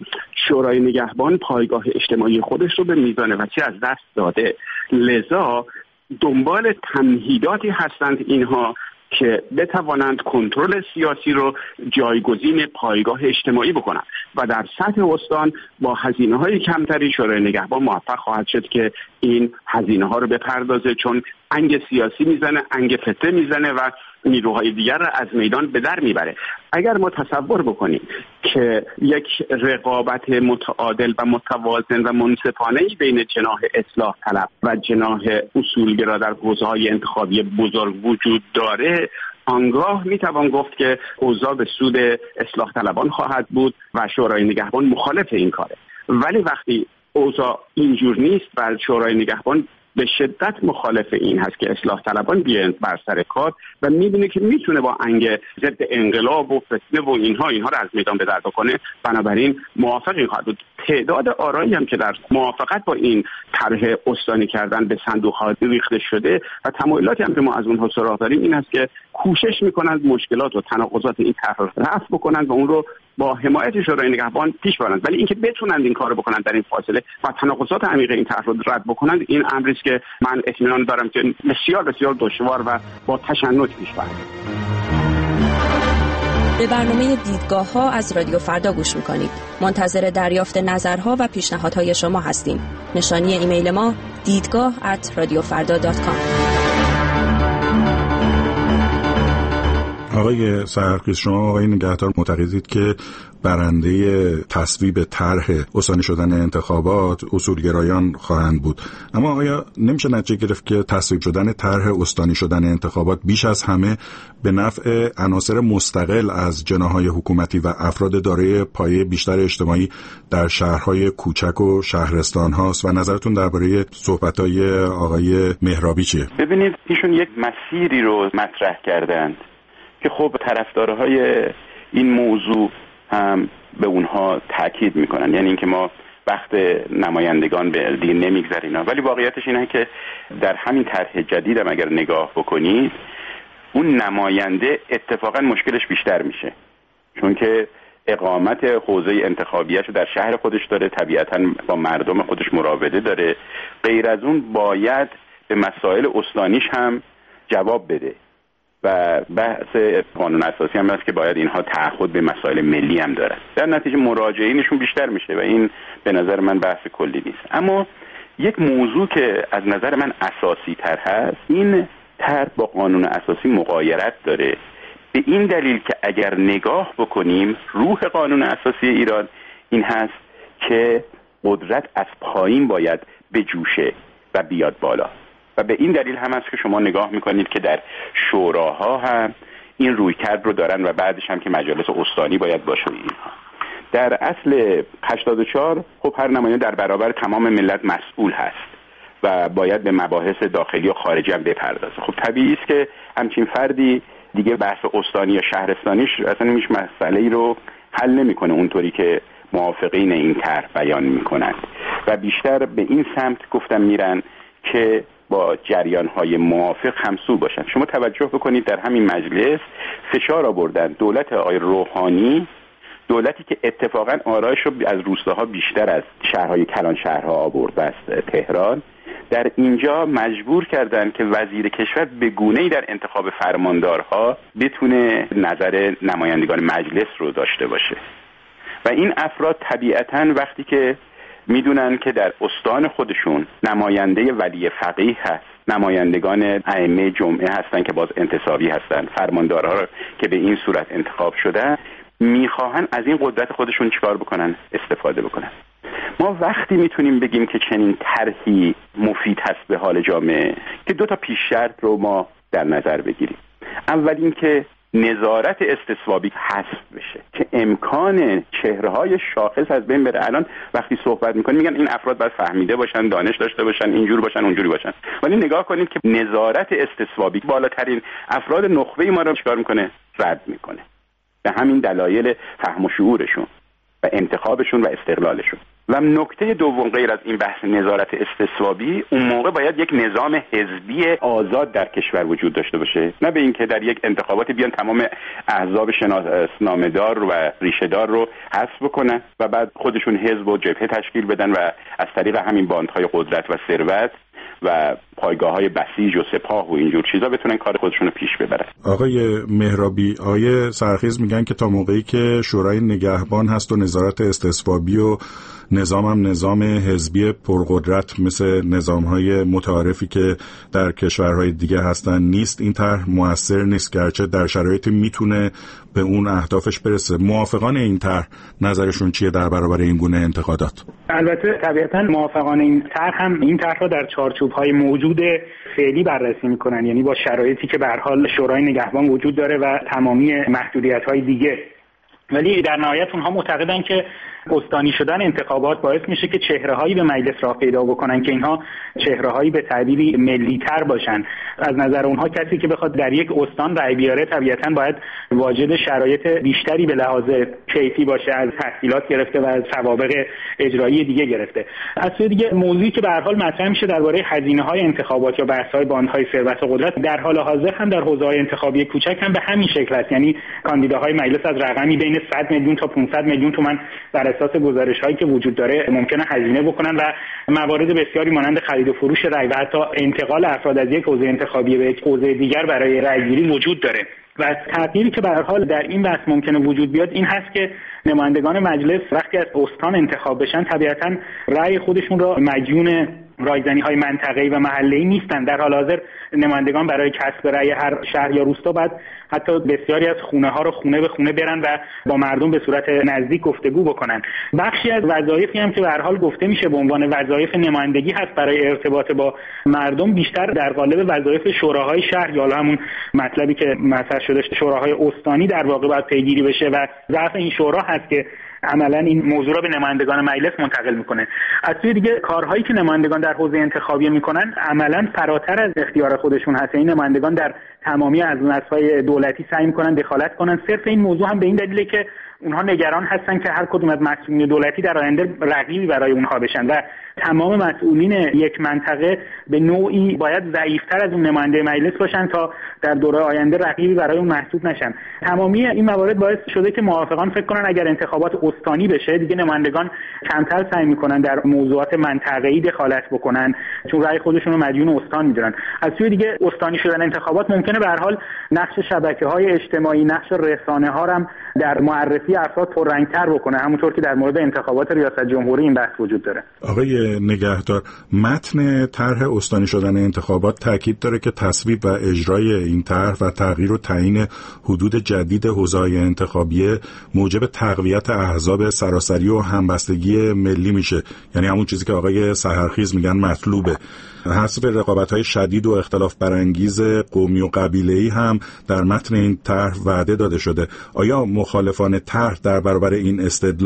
شورای نگهبان پایگاه اجتماعی خودش رو به میزان وسیع از دست داده، لذا دنبال تمهیداتی هستند اینها که بتوانند کنترل سیاسی رو جایگزین پایگاه اجتماعی بکنند و در سطح استان با هزینه‌های کمتری شورای نگهبان موفق خواهد شد که این هزینه‌ها رو بپردازه، چون انگ سیاسی میزنه، انگ فتنه میزنه و نیروهای دیگر را از میدان به در میبره. اگر ما تصور بکنیم که یک رقابت متعادل و متوازن و منصفانه‌ای بین جناح اصلاح طلب و جناح اصولگرا در حوزه‌های انتخابی بزرگ وجود داره، آنگاه میتوان گفت که اوضاع به سود اصلاح طلبان خواهد بود و شورای نگهبان مخالف این کاره. ولی وقتی اوضاع اینجور نیست و شورای نگهبان به شدت مخالف این هست که اصلاح طلبان بیان بر سر کار و میدونه که میتونه با انگ ضد انقلاب و فتنه و اینها رو از میدان به در بکنه، بنابراین موافق این خواهد بود. تعداد آرایی هم که در موافقت با این طرح استانی کردن به صندوق‌ها ریخته شده و تمایلاتی هم که ما از اونها سراغ داریم این است که کوشش میکنند مشکلات و تناقضات این طرح رو رفع بکنند و اون رو با حمایت شورای نگهبان پیش برند. ولی اینکه بتونند این کارو بکنند در این فاصله و تناقضات عمیق این طرح رو رد بکنند، این امری است که من اطمینان دارم که بسیار بسیار دشوار و با تشنج پیش برد. به برنامه دیدگاه‌ها از رادیو فردا گوش می‌کنید. منتظر دریافت نظرها و پیشنهادهای شما هستیم. نشانی ایمیل ما دیدگاه@radiofarda.com. آقای سحرخیز، شما آقای نگهدار معتقدید که برنده تصویب طرح استانی شدن انتخابات اصولگرایان خواهند بود، اما آیا نمیشه نتیجه گرفت که تصویب شدن طرح استانی شدن انتخابات بیش از همه به نفع عناصر مستقل از جناح‌های حکومتی و افراد دارای پایه بیشتر اجتماعی در شهرهای کوچک و شهرستان هاست؟ و نظرتون درباره صحبت‌های آقای مهرابی چیه؟ ببینید، ایشون یک مسیری رو مطرح کردند که خب طرفدارهای این موضوع هم به اونها تاکید میکنن، یعنی اینکه ما وقت نمایندگان به دیگه نمیگذاریم، ولی واقعیتش اینه که در همین طرح جدید هم اگر نگاه بکنید اون نماینده اتفاقا مشکلش بیشتر میشه، چون که اقامت حوزه انتخابیش در شهر خودش داره، طبیعتا با مردم خودش مراوده داره، غیر از اون باید به مسائل استانیش هم جواب بده و بحث قانون اساسی هم هست که باید اینها تعهد به مسائل ملی هم دارن. در نتیجه مراجعینشون بیشتر میشه و این به نظر من بحث کلی نیست. اما یک موضوع که از نظر من اساسی تر هست، این طرح با قانون اساسی مغایرت داره، به این دلیل که اگر نگاه بکنیم روح قانون اساسی ایران این هست که قدرت از پایین باید بجوشه و بیاد بالا و به این دلیل هم است که شما نگاه میکنید که در شوراها هم این رویکرد رو دارن و بعدش هم که مجالس استانی باید باشه. اینها در اصل 84 خب هر نماینده در برابر تمام ملت مسئول هست و باید به مباحث داخلی و خارجی هم بپردازه. خب طبیعی است که همچین فردی دیگه بحث استانی یا شهرستانیش اصلا هیچ مسئله‌ای رو حل نمیکنه اونطوری که موافقین این طرح بیان میکنند و بیشتر به این سمت گفتم میرن که با جریان‌های موافق همسو باشن. شما توجه بکنید در همین مجلس فشار آوردن دولت آقای روحانی، دولتی که اتفاقا آرایش رو از روستاها بیشتر از شهرهای کلان شهرها آورد و از تهران، در اینجا مجبور کردن که وزیر کشور به گونه‌ای در انتخاب فرماندارها بتونه نظر نمایندگان مجلس رو داشته باشه و این افراد طبیعتاً وقتی که میدونن که در استان خودشون نماینده ولی فقیه هست، نمایندگان ائمه جمعه هستن که باز انتصابی هستن، فرماندارها که به این صورت انتخاب شدن، میخواهن از این قدرت خودشون چیکار بکنن؟ استفاده بکنن. ما وقتی میتونیم بگیم که چنین طرحی مفید هست به حال جامعه که دو تا پیش شرط رو ما در نظر بگیریم. اول این که نظارت استصوابی حذف بشه که امکان چهره‌های شاخص از بین بره. الان وقتی صحبت می‌کنیم میگن این افراد باید فهمیده باشن، دانش داشته باشن، اینجور باشن، اونجوری باشن، ولی نگاه کنید که نظارت استصوابی بالاترین افراد نخبه ما رو چیکار می‌کنه؟ رد می‌کنه به همین دلایل فهم و شعورشون. و انتخابشون و استقلالشون. و نکته دوم غیر از این بحث نظارت استصوابی، اون موقع باید یک نظام حزبی آزاد در کشور وجود داشته باشه، نه به اینکه در یک انتخابات بیان تمام احزاب شناسنامه‌دار و ریشه‌دار رو حذف بکنن و بعد خودشون حزب و جبهه تشکیل بدن و از طریق همین باندهای قدرت و ثروت و پایگاه‌های بسیج و سپاه و اینجور چیزا بتونن کار خودشون رو پیش ببرن. آقای مهرابی، آقای سرخیز میگن که تا موقعی که شورای نگهبان هست و نظارت استصوابی و نظام حزبی پرقدرت مثل نظام‌های متعارفی که در کشورهای دیگه هستن نیست، این طرح موثر نیست، گرچه در شرایطی میتونه به اون اهدافش برسه. موافقان این طرح نظرشون چیه در برابر این گونه انتقادات؟ البته طبیعتاً موافقان این طرح هم این طرح رو در چارچوب‌های موجود فعلی بررسی می‌کنن، یعنی با شرایطی که به هر حال شورای نگهبان وجود داره و تمامی محدودیت‌های دیگه. ولی در نهایت اونها معتقدن که استانی شدن انتخابات باعث میشه که چهره‌هایی به مجلس راه پیدا بکنن که اینها چهره‌هایی به تعبیری ملی‌تر باشن. از نظر اونها کسی که بخواد در یک استان رأی بیاره طبیعتاً باید واجد شرایط بیشتری به لحاظ کیفی باشه، از تحصیلات گرفته و از سوابق اجرایی دیگه گرفته. از سوی دیگه موضوعی که به هر حال مطرح میشه درباره هزینه‌های انتخابات یا بحث‌های باندهای ثروت و قدرت در حال حاضر هم در حوزه‌های انتخابی کوچک هم به همین شکل است، یعنی کاندیداهای مجلس از رقمی بین 100 میلیون تا 500 میلیون تومان بر اساس گزارش‌هایی که وجود داره ممکنه هزینه بکنن و موارد بسیاری مانند خرید و فروش رأی و حتی انتقال افراد از یک حوزه انتخابی به یک حوزه دیگر برای رأیگیری وجود داره. و تغییری که به هر حال در این بحث ممکنه وجود بیاد این هست که نمایندگان مجلس وقتی از استان انتخاب بشن طبیعتاً رأی خودشون را مدیون رایزنی‌های منطقه‌ای و محله‌ای نیستن. در حال حاضر نمایندگان برای کسب رأی هر شهر یا روستا بعد حتی بسیاری از خونه‌ها رو خونه به خونه برن و با مردم به صورت نزدیک گفتگو بکنن. بخشی از وظایفی هم که به هر حال گفته میشه به عنوان وظایف نمایندگی هست برای ارتباط با مردم، بیشتر در قالب وظایف شوراهای شهر یا همون مطلبی که مطرح شده شوراهای استانی در واقع باید پیگیری بشه و ضعف این شورا هست که عملا این موضوع را به نمایندگان مجلس منتقل میکنه. از سوی دیگه کارهایی که نمایندگان در حوزه انتخابی میکنن عملا فراتر از اختیار خودشون هست. این نمایندگان در تمامی از نسل‌های دولتی سعی میکنن دخالت کنن. صرف این موضوع هم به این دلیله که اونها نگران هستن که هر کدوم از مسئولین دولتی در آینده رقیبی برای اونها بشن و تمام مسئولین یک منطقه به نوعی باید ضعیف‌تر از اون نماینده مجلس باشن تا در دوره آینده رقیبی برای اون محسوب نشن. تمامی این موارد باعث شده که موافقان فکر کنن اگر انتخابات استانی بشه دیگه نمایندگان کمتر سعی میکنن در موضوعات منطقه‌ای دخالت بکنن چون رأی خودشون رو مدیون استان میدونن. از سوی دیگه استانی شدن انتخابات ممکنه به هر حال نقش شبکه‌های اجتماعی، نقش رسانه‌ها هم در معرفی افراد پررنگ‌تر بکنه، همونطور که در مورد انتخابات ریاست جمهوری این بحث وجود داره. آقای نگهدار، متن طرح استانی شدن انتخابات تاکید داره که تصویب و اجرای این طرح و تغییر و تعیین حدود جدید حوزه‌های انتخابی موجب تقویت احزاب سراسری و همبستگی ملی میشه، یعنی همون چیزی که آقای سحرخیز میگن مطلوبه. حذف رقابت‌های شدید و اختلاف برانگیز قومی و قبیله‌ای هم در متن این طرح وعده داده شده. آیا مخالفان طرح در برابر این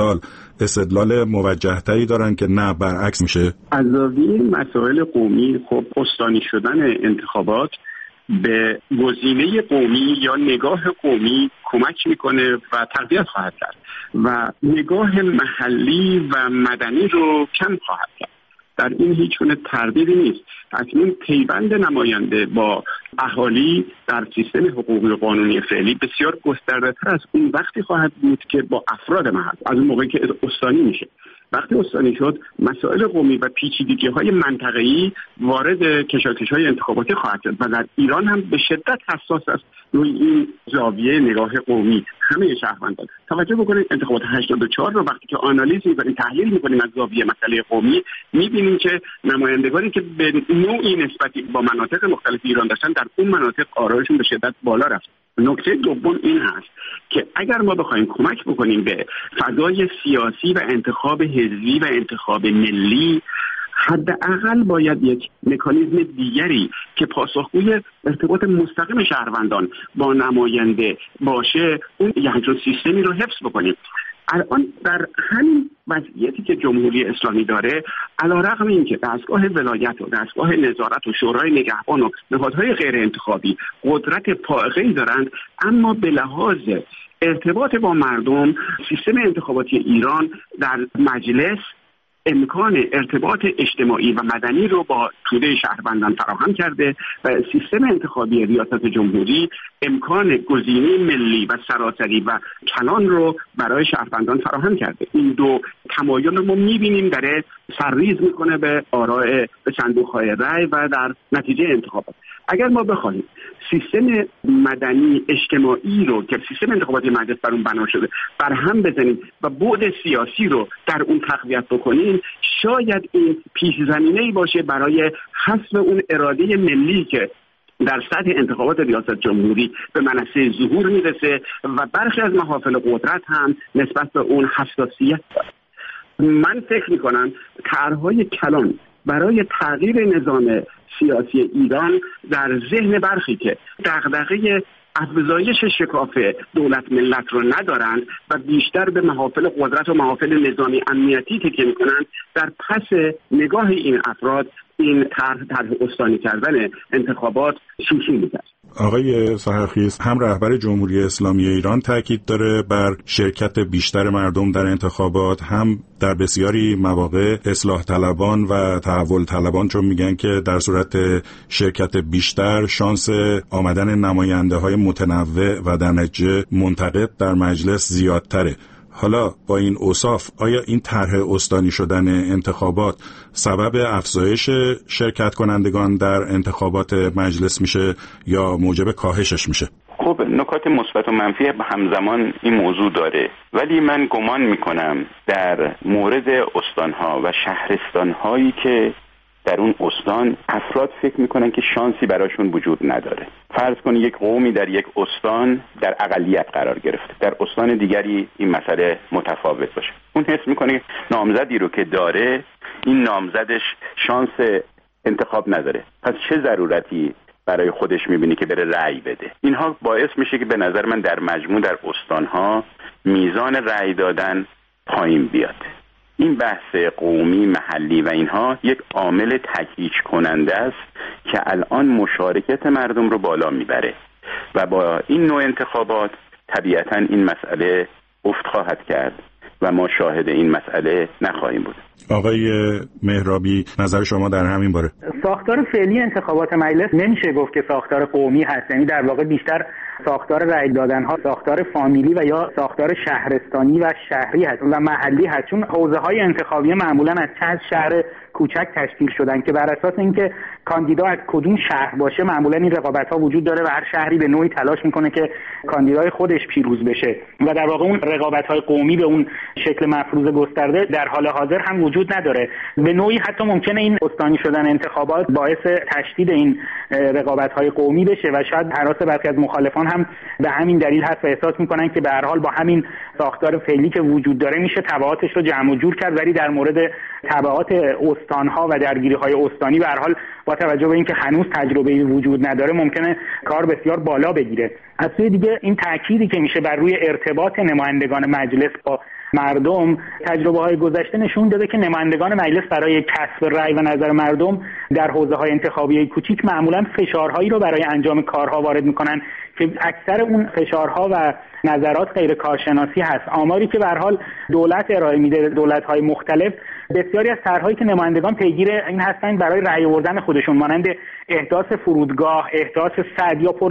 استدلال موجه‌تری دارن که نه برعکس میشه؟ از زاویه مسائل قومی خب استانی شدن انتخابات به گزینه قومی یا نگاه قومی کمک میکنه و تقویت خواهد کرد و نگاه محلی و مدنی رو کم خواهد کرد. در این هیچ گونه تردیدی نیست. اکنون پیوند نماینده با اهالی در سیستم حقوقی و قانونی فعلی بسیار گسترده‌تر از اون وقتی خواهد بود که با افراد محل، از اون موقعی که استانی میشه. وقتی استانی شد مسائل قومی و پیچیدگی‌های منطقه‌ای وارد کشاکش‌های انتخاباتی خواهد شد و در ایران هم به شدت حساس است روی این زاویه نگاه قومی همه شهروندان. توجه بکنید انتخابات 84 رو وقتی که آنالیز می‌کنیم تحلیل می‌کنیم از زاویه مسئله قومی می‌بینیم که نمایندگانی که به نوعی نسبتی با مناطق مختلف ایران داشتن در اون مناطق آرایشون به شدت بالا رفت. نکته دوم این هست که اگر ما بخوایم کمک بکنیم به فضای سیاسی و انتخاب حزبی و انتخاب ملی، حداقل باید یک مکانیزم دیگری که پاسخگوی ارتباط مستقیم شهروندان با نماینده باشه، اون یه سیستمی رو حفظ بکنیم. الان در همین وضعیتی که جمهوری اسلامی داره، علیرغم اینکه دستگاه ولایت و دستگاه نظارت و شورای نگهبان و نهادهای غیر انتخابی قدرت فائقه‌ای دارند، اما به لحاظ ارتباط با مردم سیستم انتخاباتی ایران در مجلس امکان ارتباط اجتماعی و مدنی رو با توده شهروندان فراهم کرده و سیستم انتخابی ریاست جمهوری امکان گزینه ملی و سراسری و کلان رو برای شهروندان فراهم کرده. این دو تمایل رو ما می‌بینیم داره سرریز میکنه به آراء به صندوق‌های رأی و در نتیجه انتخابات. اگر ما بخوایم سیستم مدنی اجتماعی رو که سیستم انتخاباتی مجلس بر اون بنا شده بر هم بزنیم و بعد سیاسی رو در اون تقویت بکنیم، شاید این پیش زمینه‌ای باشه برای حسم اون اراده ملی که در سطح انتخابات ریاست جمهوری به منصه ظهور میرسه و برخی از محافل قدرت هم نسبت به اون حساسیت دارند. من فکر میکنم طرح‌های کلان برای تغییر نظام سیاسی ایران در ذهن برخی که دغدغه افزایش شکاف دولت ملت رو ندارند و بیشتر به محافل قدرت و محافل نظامی امنیتی تکیه میکنند، در پس نگاه این افراد این طرح استانی کردن انتخابات شوشی می‌کرد. آقای سحرخیز، هم رهبر جمهوری اسلامی ایران تاکید داره بر شرکت بیشتر مردم در انتخابات، هم در بسیاری مواقع اصلاح طلبان و تحول طلبان چون میگن که در صورت شرکت بیشتر شانس آمدن نماینده‌های متنوع و در نتیجه منتقد در مجلس زیادتره. حالا با این اوصاف آیا این طرح استانی شدن انتخابات سبب افزایش شرکت کنندگان در انتخابات مجلس میشه یا موجب کاهشش میشه؟ خب نکات مثبت و منفی همزمان این موضوع داره، ولی من گمان میکنم در مورد استانها و شهرستانهایی که در اون استان افراد فکر میکنن که شانسی براشون وجود نداره. فرض کنید یک قومی در یک استان در اقلیت قرار گرفته، در استان دیگری این مسئله متفاوت باشه. اون حس میکنه نامزدی رو که داره این نامزدش شانس انتخاب نداره، پس چه ضرورتی برای خودش میبینی که بره رأی بده. اینها باعث میشه که به نظر من در مجموع در استانها میزان رأی دادن پایین بیاد. این بحث قومی، محلی و اینها یک عامل تکییج کننده است که الان مشارکت مردم رو بالا میبره و با این نوع انتخابات طبیعتاً این مسئله افت خواهد کرد و ما شاهد این مسئله نخواهیم بود. آقای مهرابی، نظر شما در همین باره؟ ساختار فعلی انتخابات مجلس نمیشه گفت که ساختار قومی هست، یعنی در واقع بیشتر ساختار رأی دادن ها ساختار فامیلی و یا ساختار شهرستانی و شهری هست و محلی هست، چون حوزه های انتخابی معمولا از چند شهر کوچک تشکیل شدن که بر اساس اینکه کاندیدا از کدوم شهر باشه معمولا این رقابت ها وجود داره و هر شهری به نوعی تلاش میکنه که کاندیدای خودش پیروز بشه و در واقع اون رقابت های قومی به اون شکل مفروض گسترده در حال حاضر هم وجود نداره. به نوعی حتی ممکنه این استانی شدن انتخابات باعث تشدید این رقابت های قومی بشه و شاید هراس برخی از مخالفان هم به همین دلیل هست و احساس میکنن که به هر حال با همین ساختار فعلی که وجود داره میشه تبعاتش رو جمع و جور کرد، ولی در مورد تبعات استانها و درگیری‌های استانی به هر حال با توجه به اینکه هنوز تجربه‌ای وجود نداره ممکنه کار بسیار بالا بگیره. از سوی دیگه این تأکیدی که میشه بر روی ارتباط نمایندگان مجلس با مردم، تجربه‌های گذشته نشون داده که نمایندگان مجلس برای کسب رأی و نظر مردم در حوزه‌های انتخابی کوچیک معمولاً فشارهایی رو برای انجام کارها وارد می‌کنن که اکثر اون فشارها و نظرات غیر کارشناسی هست. آماری که به هر حال دولت ارائه میده، دولت‌های مختلف، بسیاری از طرح‌هایی که نمایندگان پیگیر این هستند برای رأی آوردن خودشون، مانند احداث فرودگاه، احداث سد یا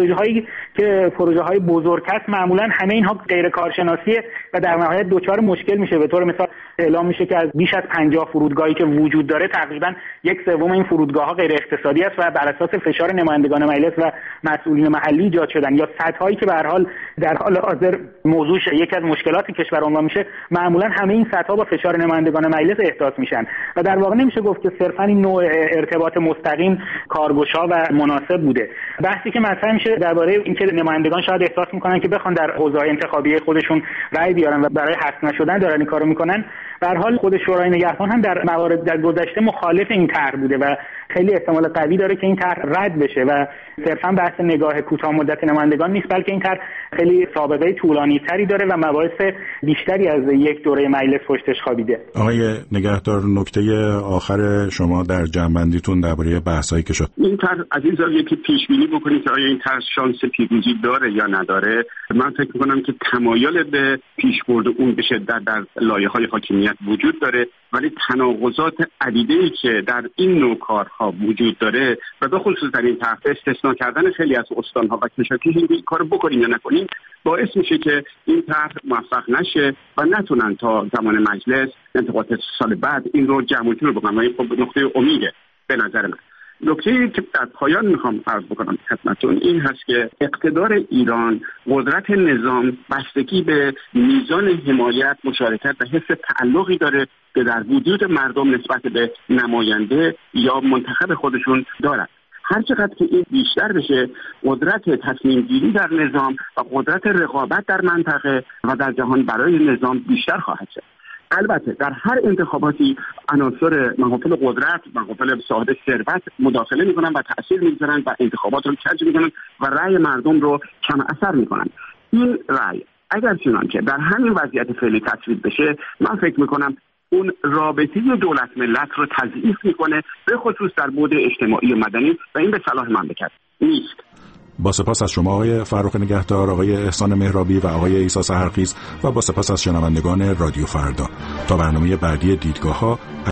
پروژه‌های بزرگ است، معمولاً همه اینها غیر کارشناسیه و در نهایت دچار مشکل میشه. به طور مثال اعلام میشه که از بیش از 50 فرودگاهی که وجود داره تقریباً 1/3 این فرودگاه‌ها غیر اقتصادی است و بر اساس فشار نمایندگان مجلس و مسئولین محلی ایجاد شدن، یا سدهایی که به هر حال در حال حاضر موضوع یکی از مشکلات کشور عنوان میشه، معمولاً همه این سدها با فشار نمایندگان مجلس احداث میشن و در واقع نمیشه گفت که صرفاً این نوع ارتباط مستقیم کارگشا و مناسب بوده. بحثی که مطرح میشه درباره اینکه نمایندگان شاید احساس میکنن که بخوان در حوزه‌های انتخابی خودشون رأی بیارن و برای حذف نشدن دارن این کارو میکنن، به هر حال خود شورای نگهبان هم در موارد در گذشته مخالف این طرح بوده و خیلی احتمال قوی داره که این طرح رد بشه و صرفا بحث نگاه کوتاه مدت نمایندگان نیست، بلکه این طرح خیلی سابقه طولانی تری داره و مباحث بیشتری از یک دوره مجلس پشتش خوابیده. آقای نگهدار، نکته آخر شما در جمع‌بندیتون درباره بحثایی که شد. این طرح از این زاویه که پیش بینی بکنید که آیا این طرح شانس پیروزی داره یا نداره، من فکر می‌کنم که تمایل به پیشبرد اون به شدت در لایه‌های حاکمیت وجود داره، ولی تناقضات عدیده‌ای که در این نوع کارها وجود داره و به خصوص در این طرح استثناء کردن خیلی از استان‌ها و کشاکش این کارو بکنیم یا نکنیم باعث میشه که این طرح موفق نشه و نتونن تا زمان مجلس انتخابات سال بعد این رو جمع جور بکنن. و این نقطه امیده به نظر من. نکته‌ای که در پایان میخوام عرض بکنم خدمتتون این هست که اقتدار ایران، قدرت نظام بستگی به میزان حمایت، مشارکت و حس تعلقی داره که در وجود مردم نسبت به نماینده یا منتخب خودشون دارد. هر چقدر که این بیشتر بشه، قدرت تصمیم گیری در نظام و قدرت رقابت در منطقه و در جهان برای نظام بیشتر خواهد شد. البته در هر انتخاباتی عناصر محافل قدرت، محافل صاحب ثروت مداخله میکنن و تأثیر میذارن و انتخابات رو کج میکنن و رأی مردم رو کم اثر میکنن. این رأی اگر چنانچه در همین وضعیت فعلی تصویب بشه، من فکر میکنم اون رابطه دولت ملت رو تضعیف میکنه، به خصوص در بعد اجتماعی و مدنی، و این به صلاح مملکت نیست. با سپاس از شما آقای فرخ نگهدار، آقای احسان مهرابی و آقای عیسی سحرخیز و با سپاس از شنوندگان رادیو فردا. تا برنامه بعدی دیدگاه‌ها